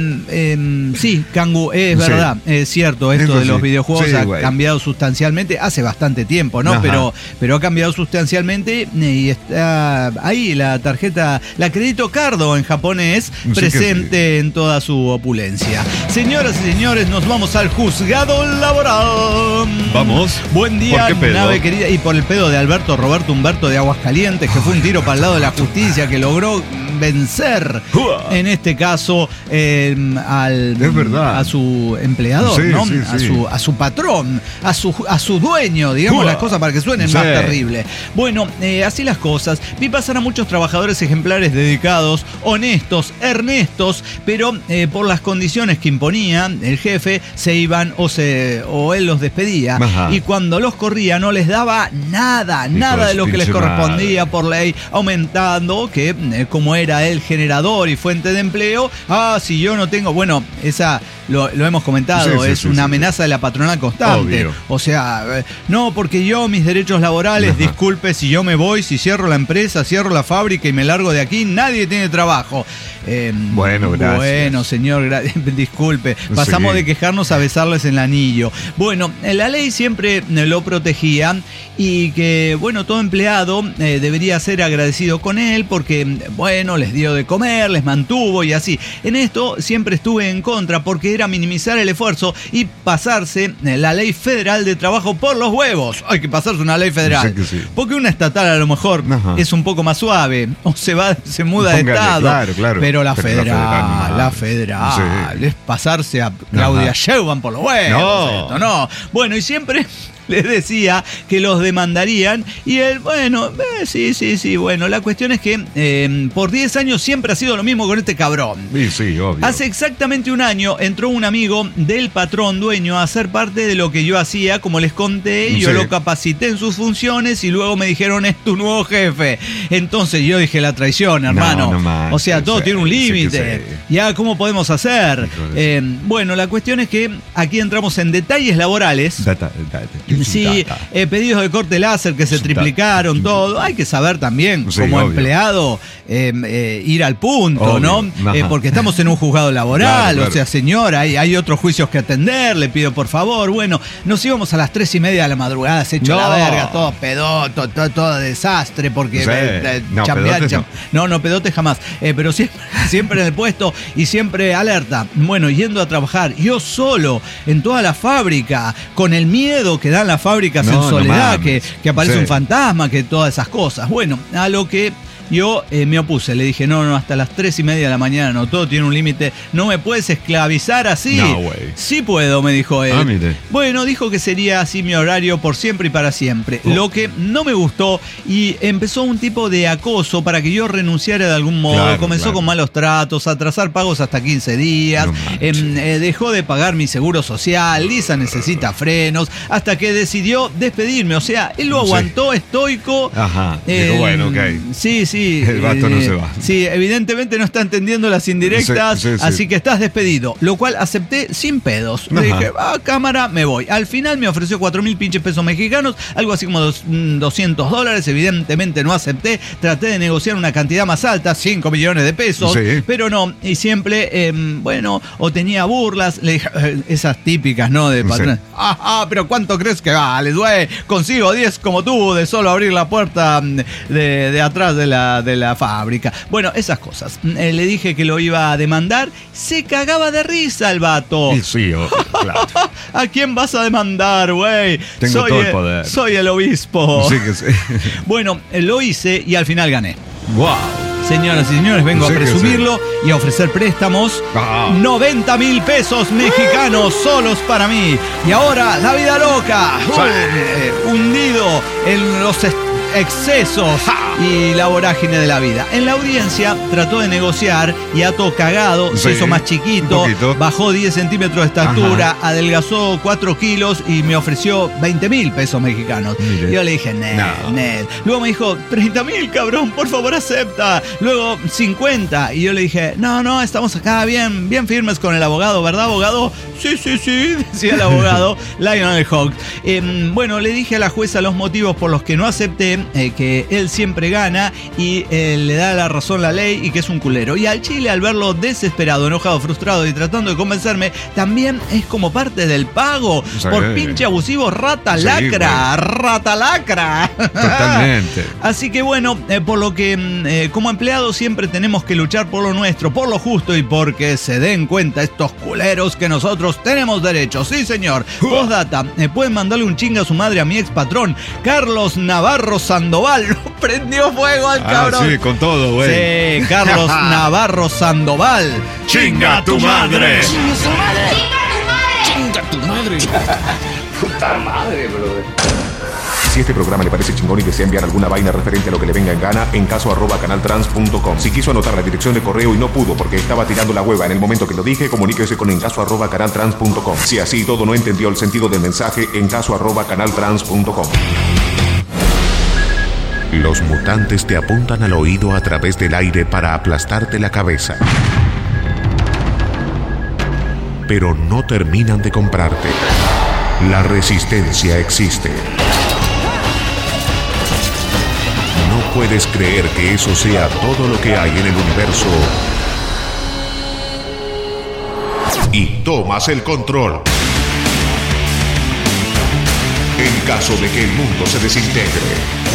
eh, sí, Kangu, es Sí. verdad, es cierto, esto Eso de los sí. videojuegos Sí, ha güey. cambiado sustancialmente, hace bastante tiempo, ¿no? Ajá. Pero, pero ha cambiado sustancialmente y está ahí la tarjeta, la Crédito Cardo en japonés, Sí que presente en toda su opulencia. Señoras y señores, nos vamos al juzgado laboral. Vamos. Buen día, ¿Por qué pedo? nave querida. Y por el pedo de Alberto Roberto Humberto de Aguascalientes, que fue un tiro para el lado de la justicia, que logró vencer, en este caso, eh, al, Es verdad. a su empleador, Sí, ¿no? sí, a, sí. su, a su patrón, a su, a su dueño, digamos Uah. las cosas para que suenen Sí. más terrible. Bueno, eh, así las cosas. Vi pasar a muchos trabajadores ejemplares dedicados, honestos, ernestos, pero eh, por las condiciones que imponía el jefe, se iban o, se, o él los despedía. Ajá. Y cuando los corría no les daba nada, Hijo nada de de lo que les pinche correspondía madre. por ley, aumentando que eh, como era el generador y fuente de empleo, ah, si yo no tengo, bueno, esa lo, lo hemos comentado, Sí, sí, es sí, una sí, amenaza de la patronal constante. Obvio. O sea, eh, no, porque yo mis derechos laborales, Ajá. disculpe, si yo me voy, si cierro la empresa, cierro la fábrica y me largo de aquí, nadie tiene trabajo. Eh, Bueno, gracias. Bueno, señor, gra- disculpe, pasamos Sí. de quejarnos a besarles en el anillo. Bueno, la ley siempre eh, lo protegía y que, bueno, todo empleado eh, debería ser agradecido con él porque, bueno, les dio de comer, les mantuvo y así. En esto siempre estuve en contra porque era minimizar el esfuerzo y pasarse eh, la ley federal de trabajo por los huevos. Hay que pasarse una ley federal. Sí que sí. Porque una estatal a lo mejor Ajá. es un poco más suave o se va, se muda de Póngale, estado. claro, claro. Pero la Pero la federal, federal, la no. federal, Sí. es pasarse a Claudia Ajá. Sheinbaum por los huevos. No. Esto, no. Bueno, y siempre les decía que los demandarían y él, bueno, eh, sí, sí, sí, bueno, la cuestión es que eh, por diez años siempre ha sido lo mismo con este cabrón. Sí, sí, obvio. Hace exactamente un año entró un amigo del patrón dueño a ser parte de lo que yo hacía, como les conté, y yo Sí. lo capacité en sus funciones y luego me dijeron es tu nuevo jefe. Entonces yo dije la traición, hermano. no manches, o sea, todo sí, tiene un sí que límite. sí. Ya, ¿cómo podemos hacer? Hijo de- Eh, bueno, la cuestión es que aquí entramos en detalles laborales. Data, data, Sí, data. eh, pedidos de corte láser que se Data. triplicaron, todo. Hay que saber también, Sí, como obvio. empleado, eh, eh, ir al punto, Obvio. ¿no? Ajá. Eh, porque estamos en un juzgado laboral, Claro, claro. o sea, señora, hay, hay otros juicios que atender, le pido por favor. Bueno, nos íbamos a las tres y media de la madrugada, se echó No. la verga, todo pedoto, todo, todo desastre, porque Sí. eh, eh, No, chambear, pedotes cham- no, no, pedote jamás, eh, pero siempre, siempre en el puesto y siempre alerta. Bueno, yendo a trabajar, yo solo, en toda la fábrica, con el miedo que dan las fábricas No, en no soledad, mames. que, que aparece Sí. un fantasma, que todas esas cosas. Bueno, a lo que yo eh, me opuse, le dije, no, no, hasta las tres y media de la mañana, no, todo tiene un límite, no me puedes esclavizar así. No, güey. Sí puedo, me dijo él. Ah, mire. Bueno, dijo que sería así mi horario por siempre y para siempre. Oh. Lo que no me gustó y empezó un tipo de acoso para que yo renunciara de algún modo. Claro, Comenzó claro. con malos tratos, atrasar pagos hasta quince días, No manches. em, eh, dejó de pagar mi seguro social, Lisa necesita frenos, hasta que decidió despedirme. O sea, él lo Sí. aguantó estoico. Ajá. Eh, Dijo, bueno, ok. Sí, sí. El vato no se va. Sí, evidentemente no está entendiendo las indirectas, Sí, sí, sí. así que estás despedido. Lo cual acepté sin pedos. Le Ajá. dije, ah, cámara, me voy. Al final me ofreció cuatro mil pinches pesos mexicanos, algo así como dos- mm, doscientos dólares. Evidentemente no acepté. Traté de negociar una cantidad más alta, cinco millones de pesos, Sí. pero no. Y siempre, eh, bueno, o tenía burlas, le dije, eh, esas típicas, ¿no? De patrón. Sí. Ah, ah, pero ¿cuánto crees que vale, güey? Consigo diez como tú de solo abrir la puerta mm, de, de atrás de la, de la fábrica. Bueno, esas cosas. Eh, le dije que lo iba a demandar. Se cagaba de risa el vato. Y sí, obvio, claro. ¿A quién vas a demandar, güey? Tengo Soy todo el el- poder. Soy el obispo. Sí que sí. Bueno, eh, lo hice y al final gané. Wow. Señoras y señores, vengo Sí a que presumirlo y a ofrecer préstamos. Ah. noventa mil pesos mexicanos solos para mí. Y ahora, la vida loca. Sí. Uh, eh, hundido en los est- excesos y la vorágine de la vida. En la audiencia trató de negociar y ato cagado, se Sí, hizo más un chiquito, poquito. bajó diez centímetros de estatura, adelgazó cuatro kilos y me ofreció veinte mil pesos mexicanos. Mire. Yo le dije, Ned, No. Ned. Luego me dijo, treinta mil, cabrón, por favor acepta. Luego cincuenta. Y yo le dije, no, no, estamos acá bien, bien firmes con el abogado, ¿verdad, abogado? Sí, sí, sí, decía el abogado, Lionel Hawk. Eh, bueno, le dije a la jueza los motivos por los que no acepté eh, que él siempre gana y eh, le da la razón la ley y que es un culero. Y al Chile, al verlo desesperado, enojado, frustrado y tratando de convencerme, también es como parte del pago. Sí. Por pinche abusivo, rata Sí, lacra, güey. rata lacra. Totalmente. Así que bueno, eh, por lo que eh, como empleados siempre tenemos que luchar por lo nuestro, por lo justo y porque se den cuenta estos culeros que nosotros tenemos derechos. Sí, señor. Postdata, eh, pueden mandarle un chinga a su madre a mi ex patrón, Carlos Navarro Sandoval. Lo prendió fuego al Ah, cabrón. sí, con todo, güey. Sí, Carlos Navarro Sandoval. ¡Chinga tu madre! Puta madre, brother. Si este programa le parece chingón y desea enviar alguna vaina referente a lo que le venga en gana, en caso arroba canaltrans punto com. Si quiso anotar la dirección de correo y no pudo porque estaba tirando la hueva en el momento que lo dije, comuníquese con encaso arroba canaltrans punto com. Si así todo no entendió el sentido del mensaje, encaso arroba canaltrans punto com. Los mutantes te apuntan al oído a través del aire para aplastarte la cabeza. Pero no terminan de comprarte. La resistencia existe. No puedes creer que eso sea todo lo que hay en el universo. Y tomas el control. En caso de que el mundo se desintegre.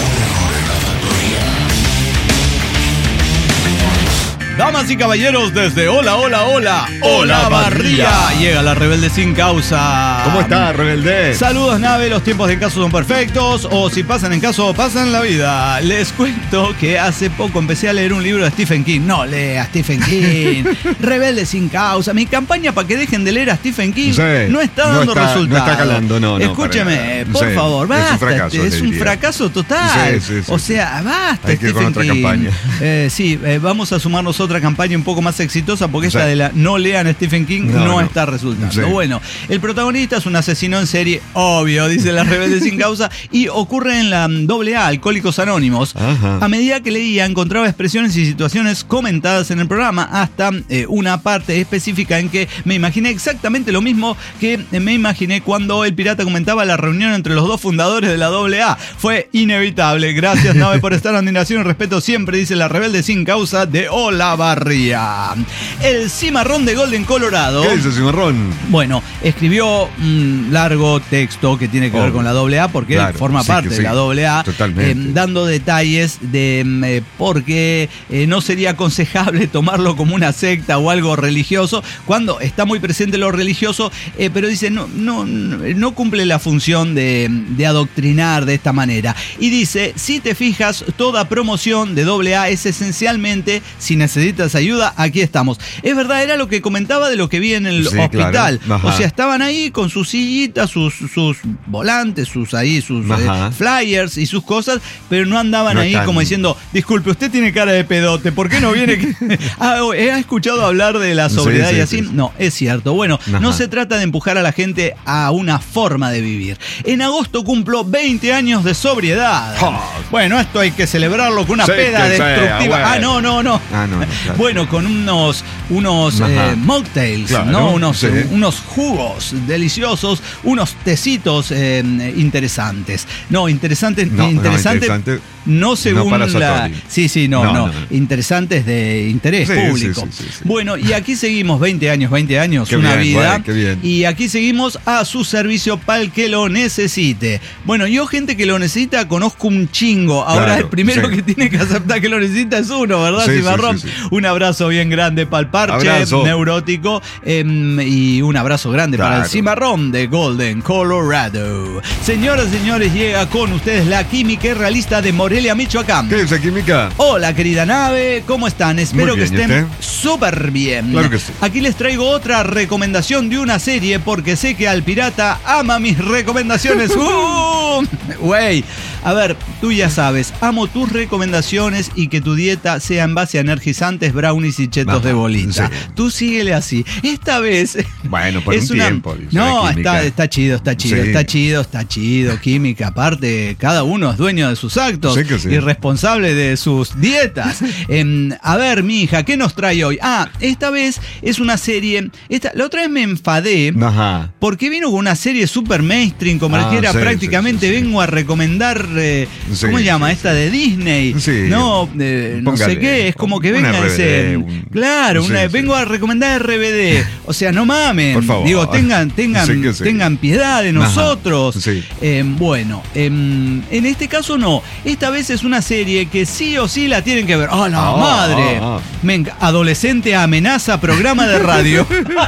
Damas y caballeros, desde Hola, Hola, Hola, Hola Barría, llega la Rebelde Sin Causa. ¿Cómo está, Rebelde? Saludos, nave, los tiempos de En Caso son perfectos, o si pasan en caso, pasan la vida. Les cuento que hace poco empecé a leer un libro de Stephen King. No lea Stephen King. Rebelde Sin Causa. Mi campaña para que dejen de leer a Stephen King Sí, no está no dando está- resultados. no está calando, no, no, Escúcheme, para nada. por Sí, favor, es un basta. fracaso, Es le un diría. fracaso total. Sí, sí, sí, o sí. sea, basta, Hay que ir con Stephen otra King. campaña. Eh, sí, eh, vamos a sumarnos otra campaña un poco más exitosa porque esta Sí. de la no lean a Stephen King no, No, no. está resultando. Sí. Bueno, el protagonista es un asesino en serie, obvio, dice la Rebelde Sin Causa, y ocurre en la doble A, Alcohólicos Anónimos. Ajá. A medida que leía, encontraba expresiones y situaciones comentadas en el programa, hasta eh, una parte específica en que me imaginé exactamente lo mismo que eh, me imaginé cuando el pirata comentaba la reunión entre los dos fundadores de la doble A. Fue inevitable. Gracias, nave, por estar, admiración y respeto siempre, dice la Rebelde Sin Causa de Hola Barría. El cimarrón de Golden, Colorado. ¿Qué dice, cimarrón? Bueno, escribió un largo texto que tiene que ver Obvio. con la doble A porque él Claro, forma sí parte que de la sí. doble A, Totalmente. eh, dando detalles de eh, por qué eh, no sería aconsejable tomarlo como una secta o algo religioso, cuando está muy presente lo religioso, eh, pero dice no, no, no cumple la función de, de adoctrinar de esta manera. Y dice, si te fijas, toda promoción de doble A es esencialmente, si necesitas ayuda, aquí estamos. Es verdad, era lo que comentaba de lo que vi en el Sí, hospital. claro. Ajá. O sea, estaban ahí con sus sillitas, sus, sus volantes, sus ahí, sus Ajá. eh, flyers y sus cosas, pero no andaban No ahí están- como diciendo, disculpe, usted tiene cara de pedote, ¿por qué no viene? ah, ¿he escuchado hablar de la sobriedad Sí, sí, y así? sí, sí. No, es cierto. Bueno, Ajá. no se trata de empujar a la gente a una forma de vivir. En agosto cumplo veinte años de sobriedad. Bueno, esto hay que celebrarlo con una Sí, peda que sea, destructiva. bueno. Ah, no, no, no. Ah, no, no, claro. Bueno, con unos, unos Ajá. eh, mocktails, Claro, ¿no? Unos, sí. unos jugos deliciosos, unos tecitos eh, interesantes. No, interesantes, No, no, interesante, interesante. no según No para la. Satori. Sí, sí, no, no, No, no, no. Interesantes de interés Sí, público. sí, sí, sí, sí. Bueno, y aquí seguimos veinte años, veinte años, Qué una bien, vida. güey, qué bien. Y aquí seguimos a su servicio para el que lo necesite. Bueno, yo gente que lo necesita conozco un chingo. Ahora Claro, el primero sí. que tiene que aceptar que lo necesita es uno, ¿verdad, Sí, sí, Cimarrón? sí, sí. Un abrazo bien grande para el parche Abrazo. neurótico em, y un abrazo grande para el Claro. Cimarrón de Golden, Colorado. Señoras y señores, llega con ustedes la química y realista de Morelia, Michoacán. ¿Qué dice, química? Hola, querida nave, ¿cómo están? Espero Muy bien, que ¿y estén usted? súper bien. Claro que sí. Aquí les traigo otra recomendación de una serie porque sé que al pirata ama mis recomendaciones. ¡Uh! Güey, a ver, tú ya sabes, amo tus recomendaciones y que tu dieta sea en base a energizantes, brownies y chetos Ajá, de bolita. sí. Tú síguele así. Esta vez... Bueno, por es un una- tiempo. dice No, la química. está, está chido, está chido, Sí. está chido, está chido. Química, aparte, cada uno es dueño de sus actos Sí que sí. y responsable de sus dietas. Em, a ver, mi hija, ¿qué nos trae hoy? Ah, esta vez es una serie. Esta, la otra vez me enfadé. Ajá. Porque vino con una serie super mainstream, como Ah, que era sí, prácticamente sí, te vengo a recomendar, eh, Sí, ¿cómo se llama? sí, Esta sí. de Disney. Sí. No, eh, no Póngale sé qué, es como que una vengan R B D, ese. un- Claro, sí, una, sí. vengo a recomendar R B D. O sea, no mamen. Por favor. Digo, tengan, tengan, Sí que sí. tengan piedad de nosotros. Ajá, sí. Eh, bueno, em, en este caso no. Esta vez es una serie que sí o sí la tienen que ver. ¡Ah, la Ah, madre! ah, ah. Me enc- Adolescente amenaza programa de radio.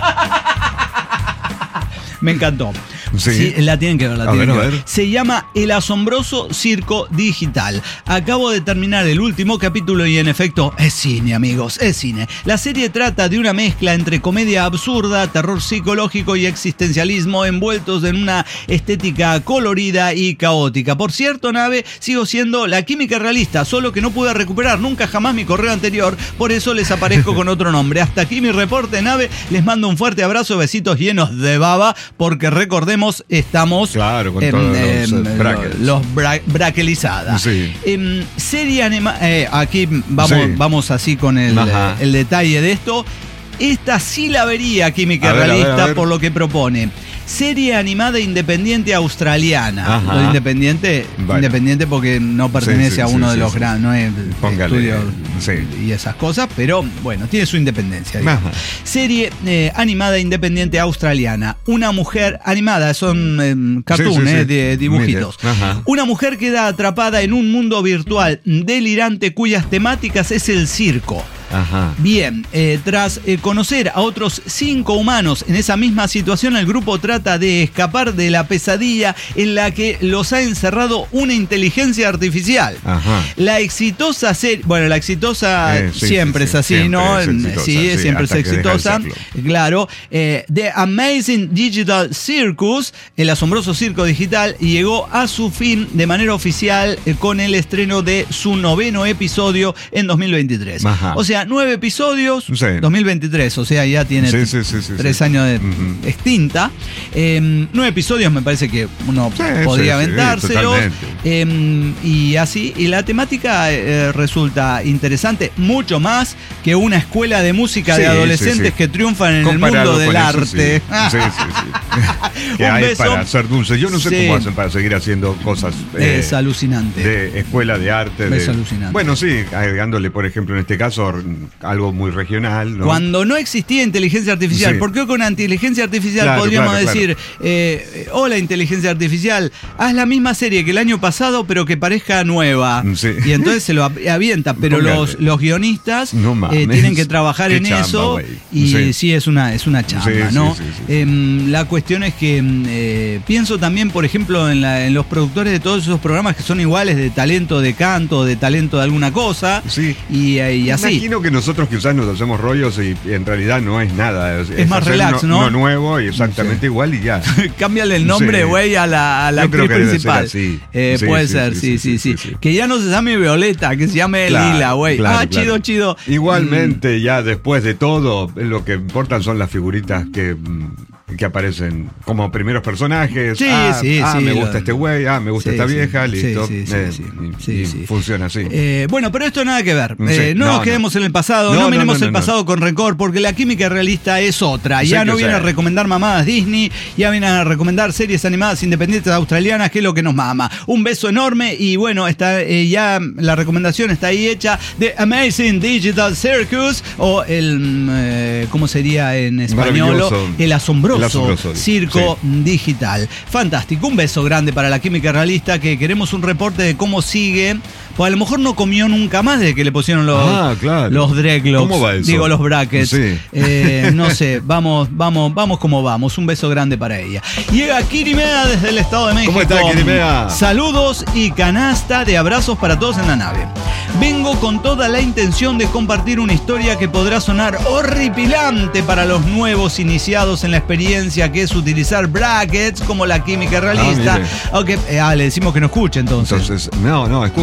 Me encantó. Sí. Sí, la tienen que ver, la A tienen ver, que a ver. ver. Se llama El Asombroso Circo Digital. Acabo de terminar el último capítulo y en efecto es cine, amigos, es cine. La serie trata de una mezcla entre comedia absurda, terror psicológico y existencialismo envueltos en una estética colorida y caótica. Por cierto, Nave, sigo siendo la química realista, solo que no pude recuperar nunca jamás mi correo anterior, por eso les aparezco con otro nombre. Hasta aquí mi reporte, Nave. Les mando un fuerte abrazo, besitos llenos de baba, porque recordemos, estamos Claro, con em, todos los, em, eh, brackets. los bra- braquelizada. Sí. Em, serie animada, eh, aquí vamos, Sí. vamos así con el, Ajá. el detalle de esto. Esta sí la vería Química A ver, a ver, Realista a ver. por lo que propone. Serie animada independiente australiana. Ajá. Lo independiente, Bueno. independiente porque no pertenece Sí, sí, a sí, uno de sí, los sí. grandes, no es Póngale, estudios sí. y esas cosas, pero bueno, tiene su independencia. digamos. Ajá. Serie eh, animada independiente australiana. Una mujer animada, son eh, cartoon, Sí, sí, sí. eh, de dibujitos. Mire, ajá. Una mujer queda atrapada en un mundo virtual delirante cuyas temáticas es el circo. Ajá. Bien, eh, tras eh, conocer a otros cinco humanos en esa misma situación, el grupo trata de escapar de la pesadilla en la que los ha encerrado una inteligencia artificial. Ajá. La exitosa serie, bueno, la exitosa Eh, sí, siempre sí, sí, es así, siempre ¿no? es exitosa, sí, sí, siempre es hasta que deja de exitosa. serlo. Claro. Eh, The Amazing Digital Circus, el asombroso circo digital, llegó a su fin de manera oficial eh, con el estreno de su noveno episodio en dos mil veintitrés. Ajá. O sea, nueve episodios, Sí. dos mil veintitrés, o sea, ya tiene Sí, sí, sí, sí, tres sí. años de Ujú. extinta. Eh, nueve episodios me parece que uno Sí, podría sí, sí, aventárselos. totalmente. Eh, y así, y la temática eh, resulta interesante, mucho más que una escuela de música Sí, de adolescentes sí, sí. que triunfan en Comparado el mundo del con eso, arte. Sí, sí, sí. sí. que Un hay beso. para hacer dulces. Yo no sé Sí. cómo hacen para seguir haciendo cosas eh, Es alucinante. de escuela de arte. Es de- alucinante. Bueno, sí, agregándole, por ejemplo, en este caso, algo muy regional. ¿no? Cuando no existía inteligencia artificial, Sí. porque hoy con inteligencia artificial Claro, podríamos claro, decir, eh, hola inteligencia artificial, haz la misma serie que el año pasado, pero que parezca nueva. Sí. Y entonces se lo ap- avienta, pero Póngale. los, los guionistas No eh, mames. tienen que trabajar Qué en chamba, eso. güey. Y sí. Sí. es una, es una chamba, Sí, sí, ¿no? sí, sí. Em, la cuestión es que em, eh, pienso también, por ejemplo, en, la- en los productores de todos esos programas que son iguales de talento de canto, de talento de alguna cosa. Sí. Y, eh, y así. Imagino que nosotros quizás nos hacemos rollos y en realidad no es nada. Es, más hacer relax, uno, ¿no? uno nuevo y exactamente Sí. igual y ya. Cámbiale el nombre, Sí. güey, a la, a la Yo creo actriz que debe principal. ser así. Eh, Sí, puede sí, ser, sí, sí sí, sí, sí, sí, sí. Que ya no se llame Violeta, que se llame Claro, Lila, güey. claro, ah, claro. chido, chido. Igualmente, ya después de todo, lo que importan son las figuritas que, mm, que aparecen como primeros personajes. Sí, ah, sí, ah, sí, me lo- gusta este güey, ah, me gusta Sí, esta sí, vieja, sí, listo. sí, sí, eh, sí, y- sí, y sí. funciona así. Eh, bueno, pero esto nada que ver. Sí, Eh, no, no, nos quedemos en el pasado, no, No, no, miremos no, no, el no. pasado con rencor, porque la química realista es otra. Sí Ya no que viene sí. a recomendar mamadas Disney, ya viene a recomendar series animadas independientes australianas, que es lo que nos mama. Un beso enorme y bueno, está eh, ya la recomendación está ahí hecha de Amazing Digital Circus o el, mm, eh, ¿cómo sería en español? Maravilloso. El asombroso, El asombroso, circo digital. Fantástico. Un beso grande para la química realista, que queremos un reporte de cómo sigue. Pues a lo mejor no comió nunca más desde que le pusieron los, Ah, claro. los dreadlocks. ¿Cómo va eso? Digo, los brackets. Sí. Eh, no sé, vamos, vamos, vamos como vamos. Un beso grande para ella. Llega Kirimea desde el Estado de México. ¿Cómo está, Kirimea? Saludos y canasta de abrazos para todos en la nave. Vengo con toda la intención de compartir una historia que podrá sonar horripilante para los nuevos iniciados en la experiencia que es utilizar brackets como la química realista. mire. Aunque, eh, ah, le decimos que no escuche entonces. Entonces, no, no, escucha, química.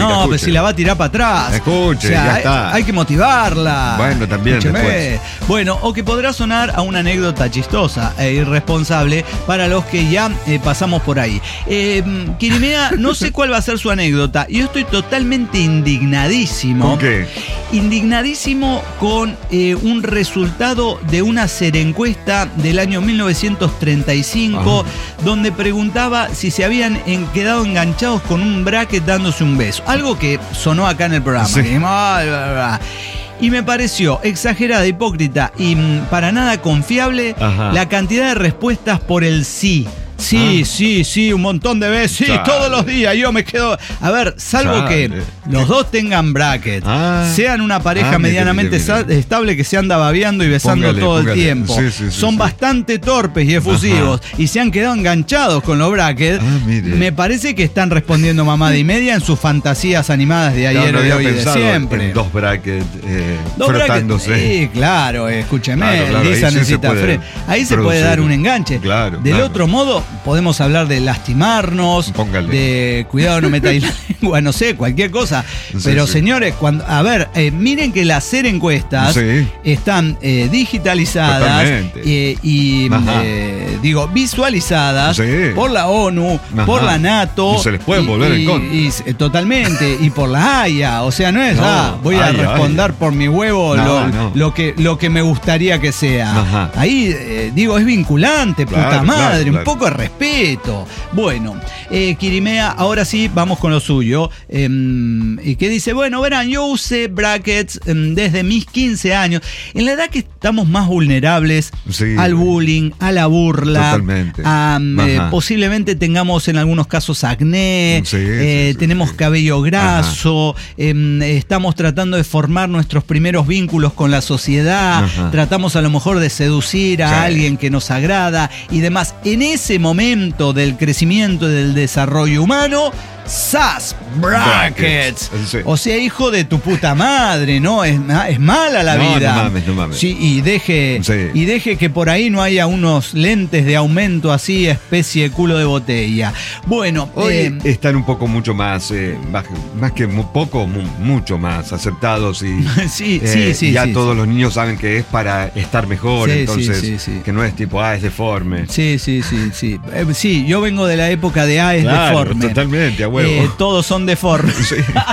No, escuche. pero si la va a tirar para atrás. Escuche, O sea, ya hay, está. hay que motivarla. Bueno, también Escúcheme. después. Bueno, o que podrá sonar a una anécdota chistosa e irresponsable para los que ya eh, pasamos por ahí. Eh, Quirimea, no sé cuál va a ser su anécdota. Yo estoy totalmente indignadísimo. ¿Con qué? Indignadísimo con eh, un resultado de una serencuesta del año mil novecientos treinta y cinco, Ajá. donde preguntaba si se habían en- quedado enganchados con un bracket dándose un beso. Algo que sonó acá en el programa. Sí. Que, bla, bla, bla. Y me pareció exagerada, hipócrita y mm, para nada confiable Ajá. la cantidad de respuestas por el sí. Sí, Ah. sí, sí, un montón de veces, sí, Chale. todos los días, yo me quedo... A ver, salvo Chale. que los dos tengan bracket, Ah. sean una pareja Ah, mire, medianamente mire, mire. sa- estable que se anda babeando y besando Póngale, todo póngale. el tiempo. Sí, sí, sí, Son sí. bastante torpes y efusivos y se han quedado enganchados con los brackets. Ah, mire. Me parece que están respondiendo mamada y media en sus fantasías animadas de ayer, No, no de había hoy y de pensado siempre. en dos brackets eh, Dos frotándose. brackets. Sí, claro, escúcheme, Claro, claro, Lisa ahí sí se necesita puede fre- Ahí se puede producir. dar un enganche. Claro, Del claro. otro modo, podemos hablar de lastimarnos, Póngale. de cuidado no metáis la lengua, no sé, cualquier cosa. Sí, Pero sí. señores, cuando, a ver, eh, miren que las serencuestas Sí. están eh, digitalizadas Totalmente. eh, y, Ajá. eh, digo, visualizadas Sí. por la ONU, Ajá. por la NATO. Y se les puede y- volver en y- contra. y- eh, totalmente, y por la Haya. O sea, no es, No, ah, voy a Haya, responder por mi huevo No, lo, no. lo que, lo que me gustaría que sea. Ajá. Ahí, eh, digo, es vinculante, Claro, puta madre, claro, un claro. poco de respeto. Bueno, eh, Quirimea, ahora sí, vamos con lo suyo. Eh, y que dice, bueno, verán, yo usé brackets eh, desde mis quince años, en la edad que estamos más vulnerables Sí. al bullying, a la burla, Totalmente. a, eh, Ajá. posiblemente tengamos en algunos casos acné, Sí, eh, sí, sí, tenemos sí. cabello graso, em, estamos tratando de formar nuestros primeros vínculos con la sociedad, Ajá. tratamos a lo mejor de seducir a Sí. alguien que nos agrada y demás. En ese momento del crecimiento y del desarrollo humano, ¡zas! Brackets. Brackets, sí. O sea, hijo de tu puta madre, ¿no? Es, ma- es mala la No, vida. no mames, no mames. Sí, y deje, Sí. y deje que por ahí no haya unos lentes de aumento así, especie de culo de botella. Bueno, Hoy eh, están un poco mucho más, eh, más, más que mu- poco, mu- mucho más aceptados y sí, eh, sí, sí. ya sí, todos sí. los niños saben que es para estar mejor, Sí, sí, entonces sí, sí. que no es tipo, ah, es deforme. Sí, sí, sí, sí. Eh, sí, yo vengo de la época de A es Claro, deforme. totalmente, a huevo. Eh, todos son deformes. Sí.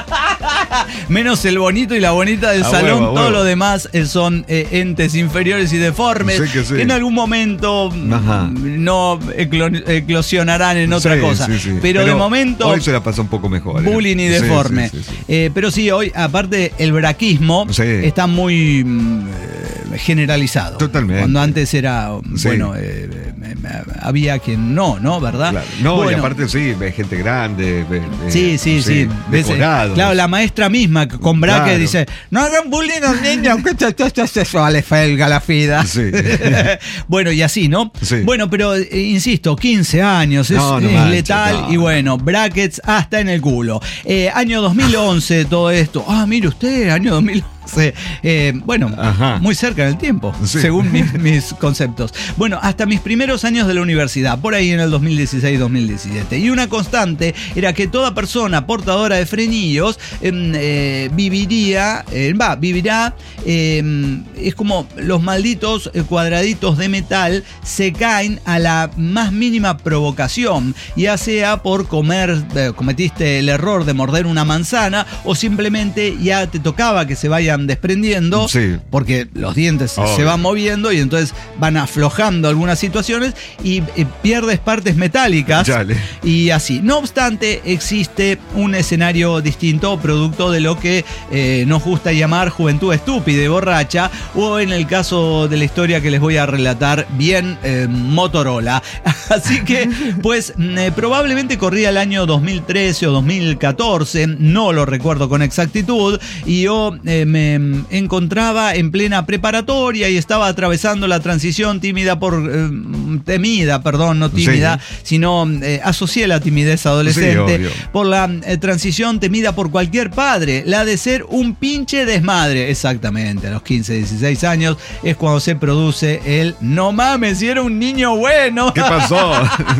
Menos el bonito y la bonita del A salón, huevo, a todo huevo. lo demás eh, son eh, entes inferiores y deformes Sí que sí. en algún momento mm, Ajá. no eclo- eclosionarán en otra Sí, cosa. sí, sí. Pero, de momento, Hoy se la pasa un poco mejor. eh. bullying y Sí, deforme. sí, sí, sí. Eh, pero sí, hoy, aparte, el braquismo Sí. está muy mm, eh, generalizado. Totalmente. Cuando antes era, Sí. bueno, eh, eh, eh, había quien no, ¿no? ¿Verdad? Claro. No, y Bueno, aparte sí, ve gente grande. Ve, ve- Sí, sí, sí. Ves, eh, decorados. claro, la maestra misma que con braque Claro. dice, no hagan bullying a los niños, que esto, esto, esto, esto, esto, vale, felga la fida. Sí. Bueno, y así, ¿no? Sí. Bueno, pero eh, insisto, quince años, es, No, no es manches, letal no. y bueno, brackets hasta en el culo. Eh, año dos mil once, todo esto. Ah, mire usted, año dos mil once. Eh, bueno, Ajá. muy cerca en el tiempo, Sí. según mis, mis conceptos. Bueno, hasta mis primeros años de la universidad, por ahí en el dos mil dieciséis dos mil diecisiete. Y una constante era que toda persona portadora de frenillos em, eh, viviría, eh, va, vivirá, em, es como los malditos eh, cuadraditos de metal se caen a la más mínima provocación, ya sea por comer, eh, cometiste el error de morder una manzana o simplemente ya te tocaba que se vayan desprendiendo, Sí. porque los dientes se- se Obvio. van moviendo y entonces van aflojando algunas situaciones y eh, pierdes partes metálicas Chale. y así. No obstante, existe un escenario distinto producto de lo que eh, nos gusta llamar juventud estúpida y borracha, o en el caso de la historia que les voy a relatar, bien eh, Motorola. Así que, pues, mm, eh, probablemente corría el año dos mil trece o dos mil catorce, no lo recuerdo con exactitud, y yo eh, me encontraba en plena preparatoria y estaba atravesando la transición tímida por... eh, temida, perdón, no tímida, Sí. sino eh, asocié la timidez adolescente Sí, obvio. por la eh, transición temida por cualquier padre, la de ser un pinche desmadre. Exactamente, a los quince, dieciséis años es cuando se produce el no mames, si era un niño bueno. ¿Qué pasó?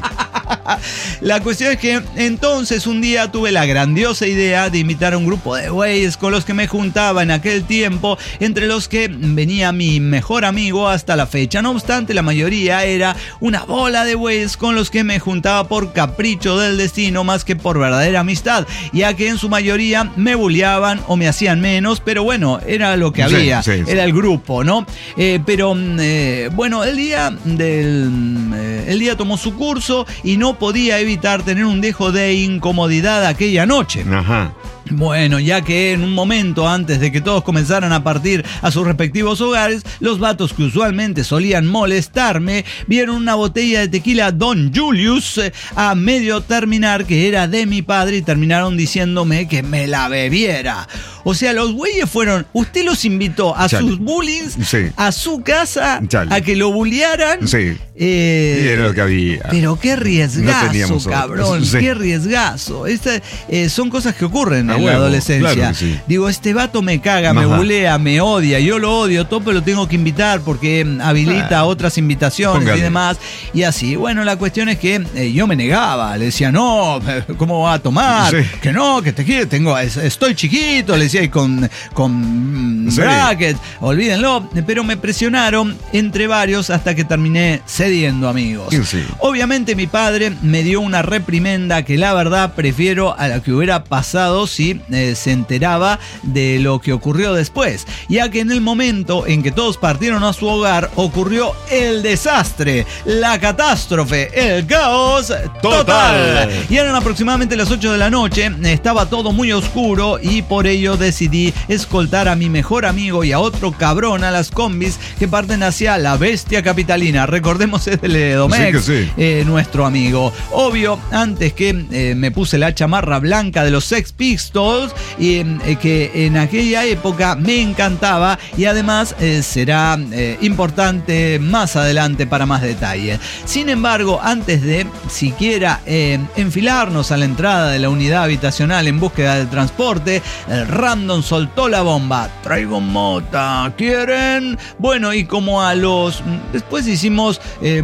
La cuestión es que entonces un día tuve la grandiosa idea de invitar a un grupo de güeyes con los que me juntaba en aquel tiempo, entre los que venía mi mejor amigo hasta la fecha. No obstante, la mayoría era una bola de güeyes con los que me juntaba por capricho del destino más que por verdadera amistad, ya que en su mayoría me bulleaban o me hacían menos, pero bueno, era lo que había, sí, sí, sí. Era el grupo, ¿no? Eh, pero eh, bueno, el día del eh, el día tomó su curso y no podía evitar tener un dejo de incomodidad aquella noche. Ajá. Bueno, ya que en un momento antes de que todos comenzaran a partir a sus respectivos hogares, los vatos que usualmente solían molestarme vieron una botella de tequila Don Julius eh, a medio terminar que era de mi padre y terminaron diciéndome que me la bebiera. O sea, los güeyes fueron, usted los invitó a Chale. sus bullings, Sí. a su casa, Chale. a que lo bullearan. Sí. Eh, Y era lo que había. Pero qué riesgazo, No teníamos cabrón, otros. Sí. qué riesgazo. Esta, eh, son cosas que ocurren A en la huevo, adolescencia. claro que sí. Digo, este vato me caga, me Ajá. bulea, me odia, yo lo odio, todo, pero lo tengo que invitar porque mm, habilita Ah. otras invitaciones Póngale. y demás. Y así, bueno, la cuestión es que eh, yo me negaba, le decía, no, ¿cómo va a tomar? Sí. Que no, que te quiero, tengo, es- estoy chiquito, le decía, y con, con mm, Sí. bracket, olvídenlo, pero me presionaron entre varios hasta que terminé cediendo, amigos. Sí, sí. Obviamente mi padre me dio una reprimenda que la verdad prefiero a la que hubiera pasado si eh, se enteraba de lo que ocurrió después, ya que en el momento en que todos partieron a su hogar ocurrió el desastre, la catástrofe, el caos total. Total. Y eran aproximadamente las ocho de la noche, estaba todo muy oscuro y por ello decidí escoltar a mi mejor amigo y a otro cabrón a las combis que parten hacia la bestia capitalina. Recordemos es el Edomex, Sí que sí. eh, nuestro amigo. Obvio, antes que eh, me puse la chamarra blanca de los Sex Pistols, y, eh, que en aquella época me encantaba y además eh, será eh, importante más adelante para más detalles. Sin embargo, antes de siquiera eh, enfilarnos a la entrada de la unidad habitacional en búsqueda del transporte, el random soltó la bomba. Traigo mota, ¿quieren? Bueno, y como a los... Después hicimos, eh,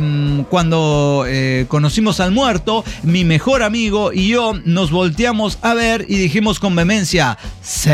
cuando eh, conocimos al muerto, mi mejor amigo y yo nos volteamos a ver y dijimos con vehemencia, sí.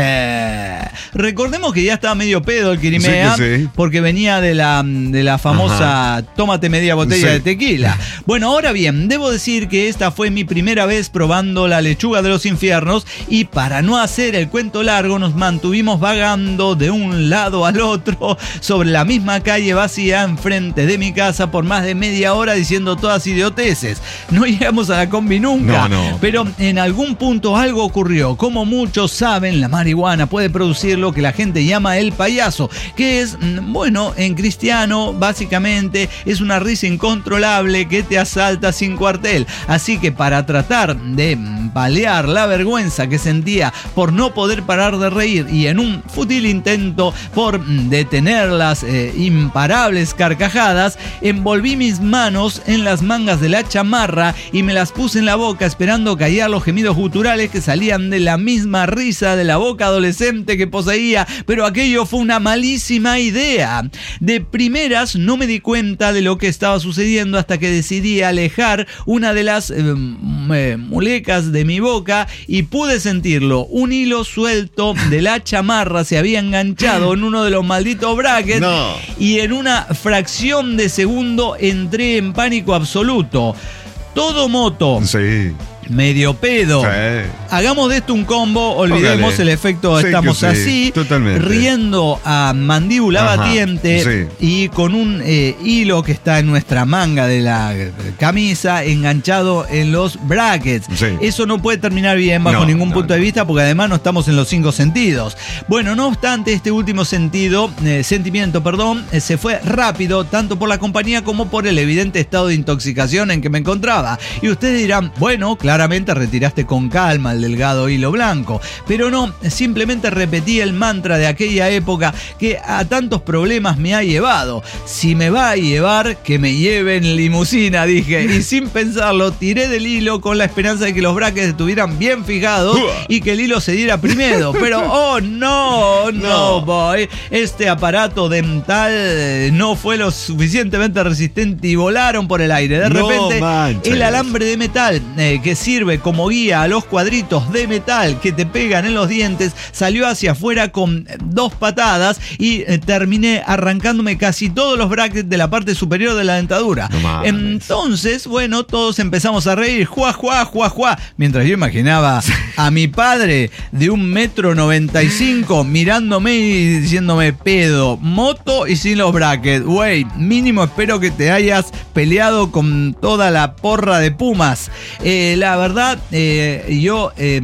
Recordemos que ya estaba medio pedo el Quirimea, Sí que sí. porque venía de la, de la famosa tómate media botella Sí. de tequila. Bueno, ahora bien, debo decir que esta fue mi primera vez probando la lechuga de los infiernos y para no hacer el cuento largo nos mantuvimos vagando de un lado al otro sobre la misma calle vacía enfrente de mi casa por más de media hora diciendo todas idioteces. No llegamos a la combi nunca, No, no. pero en algún punto algo ocurrió. Como muchos saben, la marihuana puede producir lo que la gente llama el payaso, que es, mm, bueno, en cristiano básicamente es una risa incontrolable que te asalta sin cuartel. Así que para tratar de mm, paliar la vergüenza que sentía por no poder parar de reír y en un fútil intento por mm, detener las eh, imparables carcajadas, envolví mis manos en las mangas de la chamarra y me las puse en la boca esperando callar los gemidos guturales que salían de la misma risa de la boca adolescente que poseía, pero aquello fue una malísima idea. De primeras no me di cuenta de lo que estaba sucediendo hasta que decidí alejar una de las eh, eh, mulecas de mi boca y pude sentirlo. Un hilo suelto de la chamarra se había enganchado en uno de los malditos brackets No. y en una fracción de segundo entré en pánico absoluto. Todo moto, Sí. medio pedo. Sí. Hagamos de esto un combo, olvidemos Póngale. el efecto, Sí estamos que sí, así, totalmente. riendo a mandíbula Ajá, batiente y con un eh, hilo que está en nuestra manga de la eh, camisa enganchado en los brackets. Sí. Eso no puede terminar bien bajo No, ningún no, punto de no. vista porque además no estamos en los cinco sentidos. Bueno, no obstante, este último sentido, eh, sentimiento, perdón, eh, se fue rápido tanto por la compañía como por el evidente estado de intoxicación en que me encontraba. Y ustedes dirán, bueno, claramente retiraste con calma al delgado hilo blanco. Pero no, simplemente repetí el mantra de aquella época que a tantos problemas me ha llevado. Si me va a llevar, que me lleve en limusina, dije. Y sin pensarlo, tiré del hilo con la esperanza de que los brackets estuvieran bien fijados y que el hilo se diera primero. Pero, oh no, no, no, boy. Este aparato dental no fue lo suficientemente resistente y volaron por el aire. De repente, no el alambre de metal eh, que sirve como guía a los cuadritos de metal que te pegan en los dientes salió hacia afuera con dos patadas y eh, terminé arrancándome casi todos los brackets de la parte superior de la dentadura. No Entonces, bueno, todos empezamos a reír, juá, juá, juá, juá, mientras yo imaginaba a mi padre de un metro noventa y cinco mirándome y diciéndome pedo, moto y sin los brackets. Güey, mínimo espero que te hayas peleado con toda la porra de Pumas. Eh, la verdad, eh, yo eh,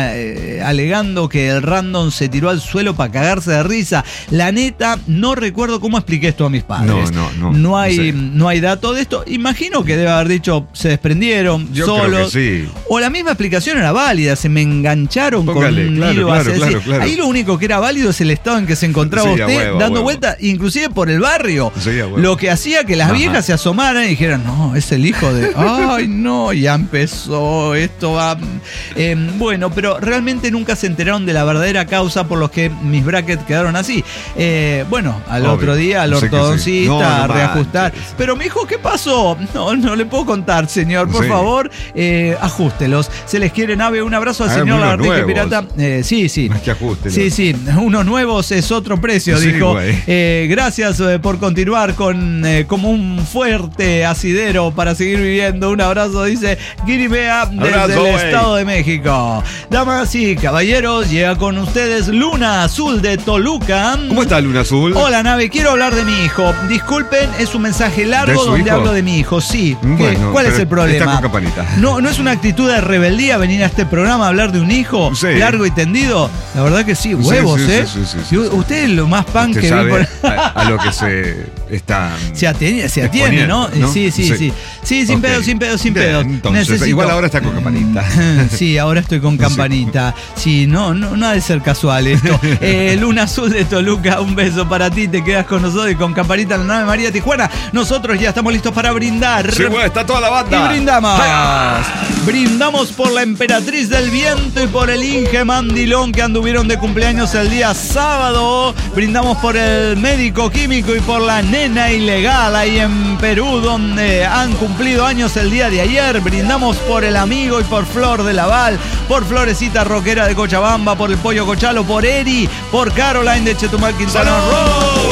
eh, alegando que el random se tiró al suelo para cagarse de risa. La neta, no recuerdo cómo expliqué esto a mis padres. No, no, no. No hay, no, sé. no hay dato de esto. Imagino que debe haber dicho, se desprendieron yo solos. Creo que sí. O la misma explicación era válida, se me engancharon Póngale, con un claro, hilo claro, hacia claro, decir, claro. Ahí lo único que era válido es el estado en que se encontraba sí, usted huevo, dando huevo. vueltas, inclusive por el barrio. Sí, lo que hacía que las Ajá. viejas se asomaran y dijeran, no, es el hijo de... Ay, no, ya empezó, esto va... Eh, bueno, pero realmente nunca se enteraron de la verdadera causa por los que mis brackets quedaron así. Eh, bueno, al Obvio. otro día al Sé que sí. ortodoncista No, no a reajustar. manches. Pero mi hijo, ¿qué pasó? No, no le puedo contar, señor. Por Sí. favor, eh, ajústelos. Se les quiere, Nave. Un abrazo al Ah, señor unos Lagartija nuevos. Pirata. Eh, sí, sí. Más que ajustelos. Sí, sí. Unos nuevos es otro precio, Sí, dijo. güey. Eh, gracias eh, por continuar con eh, como un fuerte asidero para seguir viviendo. Un abrazo, dice Guiribea desde Abrazo, el güey. Estado de México. Damas y caballeros, llega con ustedes Luna Azul de Toluca. ¿Cómo está Luna Azul? Hola, Nave, quiero hablar de mi hijo. Disculpen, es un mensaje ¿De largo su donde hijo? hablo de mi hijo. Sí. ¿Qué? Bueno, ¿Cuál es pero el problema? está con campanita. No, no es una actitud de rebeldía venir a este programa a hablar de un hijo Sí. largo y tendido. La verdad que sí, huevos, sí, sí, ¿eh? sí, sí, sí, Y sí. usted es lo más pan Usted que vi sabe por... a, a lo que se está Se atiene, se atiene, ¿no? exponiendo, ¿no? Sí, sí, Sí. sí. Sí, sin Ok. pedo, sin pedo, sin Bien, pedo. entonces, Necesito- igual ahora está con campanita. Sí, ahora estoy con campanita. Sí, no, no, no ha de ser casual esto. Eh, Luna Azul de Toluca, un beso para ti. Te quedas con nosotros y con campanita en la nave María Tijuana. Nosotros ya estamos listos para brindar. Sí, güey, está toda la Y banda. brindamos. Brindamos por la Emperatriz del Viento y por el Inge Mandilón que anduvieron de cumpleaños el día sábado. Brindamos por el médico químico y por la nena ilegal ahí en Perú donde han cumplido años el día de ayer. Brindamos por el amigo y por Flor de Laval, por Florecita Roquera de Cochabamba, por el Pollo Cochalo, por Eri, por Caroline de Chetumal, Quintana Roo.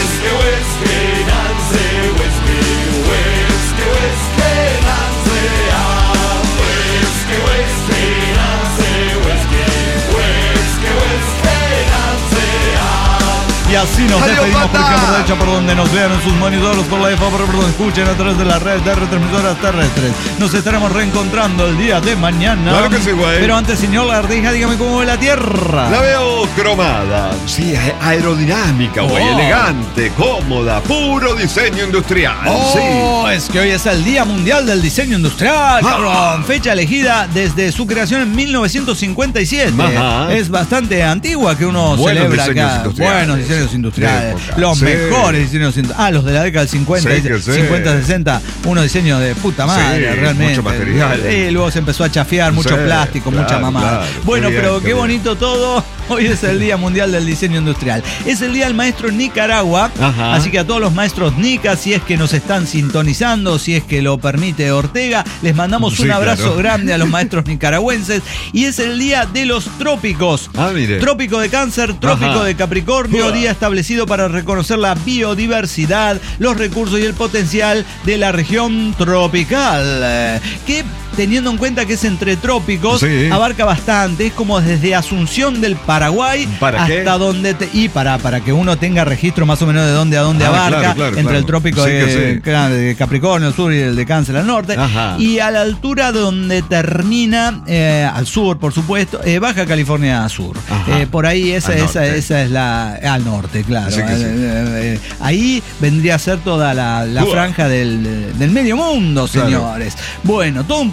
Y así nos ¡Adiós, despedimos por banda! ejemplo, de hecho, por donde nos vean en sus monitores, por la F A, por donde escuchen a través de la red de retransmisoras terrestres. Nos estaremos reencontrando el día de mañana. Claro que sí, güey. Pero antes, señor Lagartija, dígame cómo ve la Tierra. La veo cromada, sí, a- aerodinámica, güey, Oh. elegante, cómoda, puro diseño industrial. Oh, es que hoy es el Día Mundial del Diseño Industrial, Ah. cabrón. Fecha elegida desde su creación en mil novecientos cincuenta y siete. Ajá. Es bastante antigua que uno Buenos celebra diseños acá. industriales. Buenos diseños industriales. De época. Los Sí. mejores diseños industriales. Ah, los de la década del cincuenta, Sí, dice, que sí. cincuenta, sesenta. Unos diseños de puta madre, Sí, realmente. mucho material. Eh, luego se empezó a chafear, mucho Sí, plástico, claro, mucha mamada. claro. Bueno, Qué bien, pero qué qué bien. bonito todo. Hoy es el Día Mundial del Diseño Industrial. Es el Día del Maestro en Nicaragua. Ajá. Así que a todos los maestros nicas, si es que nos están sintonizando, si es que lo permite Ortega, les mandamos Sí, un abrazo claro. grande a los maestros nicaragüenses. Y es el Día de los Trópicos. Ah, mire. Trópico de Cáncer, Trópico Ajá. de Capricornio, Uah. día establecido para reconocer la biodiversidad, los recursos y el potencial de la región tropical. Eh, Que teniendo en cuenta que es entre trópicos, Sí. abarca bastante. Es como desde Asunción del Paraguay ¿Para hasta qué? donde te, y para, para que uno tenga registro más o menos de dónde a dónde Ah, abarca, claro, claro, entre claro. el trópico Sí de, que sí. de Capricornio al sur y el de Cáncer al norte. Ajá. Y a la altura donde termina, eh, al sur, por supuesto, eh, Baja California Sur. Ajá. Eh, por ahí esa, Al esa, norte. esa es la. Al norte, claro. Sí que sí. Eh, eh, eh, ahí vendría a ser toda la, la Uah. franja del, del medio mundo, Claro. señores. Bueno, todo un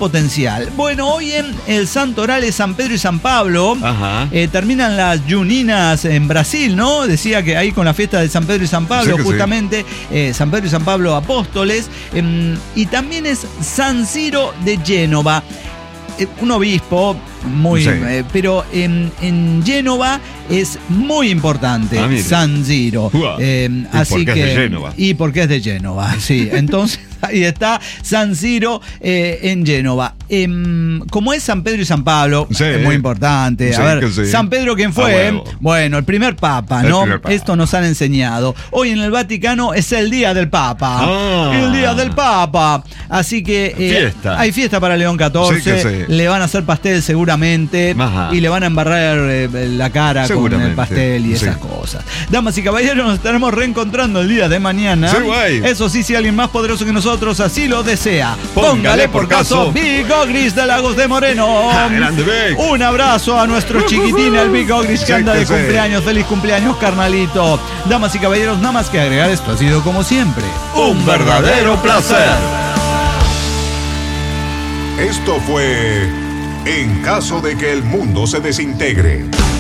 potencial. Bueno, hoy en el Santoral es San Pedro y San Pablo. Eh, terminan las Juninas en Brasil, ¿no? Decía que ahí con la fiesta de San Pedro y San Pablo, sí, justamente, sí. eh, San Pedro y San Pablo apóstoles. Eh, y también es San Ciro de Génova. Eh, un obispo muy... Sí. Eh, pero en, en Génova es muy importante, ah, San Ciro. Eh, ¿Y así por qué que, es de Génova? Y porque es de Génova, sí. Entonces... Ahí está San Ciro eh, en Génova. Eh, como es San Pedro y San Pablo, sí, es muy importante. Sí, a ver, sí. San Pedro, ¿quién fue? Bueno, el primer papa, ¿no? Primer papa. Esto nos han enseñado. Hoy en el Vaticano es el día del Papa. Ah. El día del Papa. Así que eh, fiesta. hay fiesta para León catorce. Sí, sí. Le van a hacer pastel seguramente. Ajá. Y le van a embarrar eh, la cara con el pastel y esas sí. cosas. Damas y caballeros, nos estaremos reencontrando el día de mañana. Sí, güey. Eso sí, si alguien más poderoso que nosotros así lo desea. Póngale, Póngale por caso Big Ogris de Lagos de Moreno. Ah, grande Big. Un abrazo a nuestro chiquitín, el Big Ogris, que anda de cumpleaños. Feliz cumpleaños, carnalito. Damas y caballeros, nada más que agregar, esto ha sido como siempre un verdadero placer. Esto fue En caso de que el mundo se desintegre.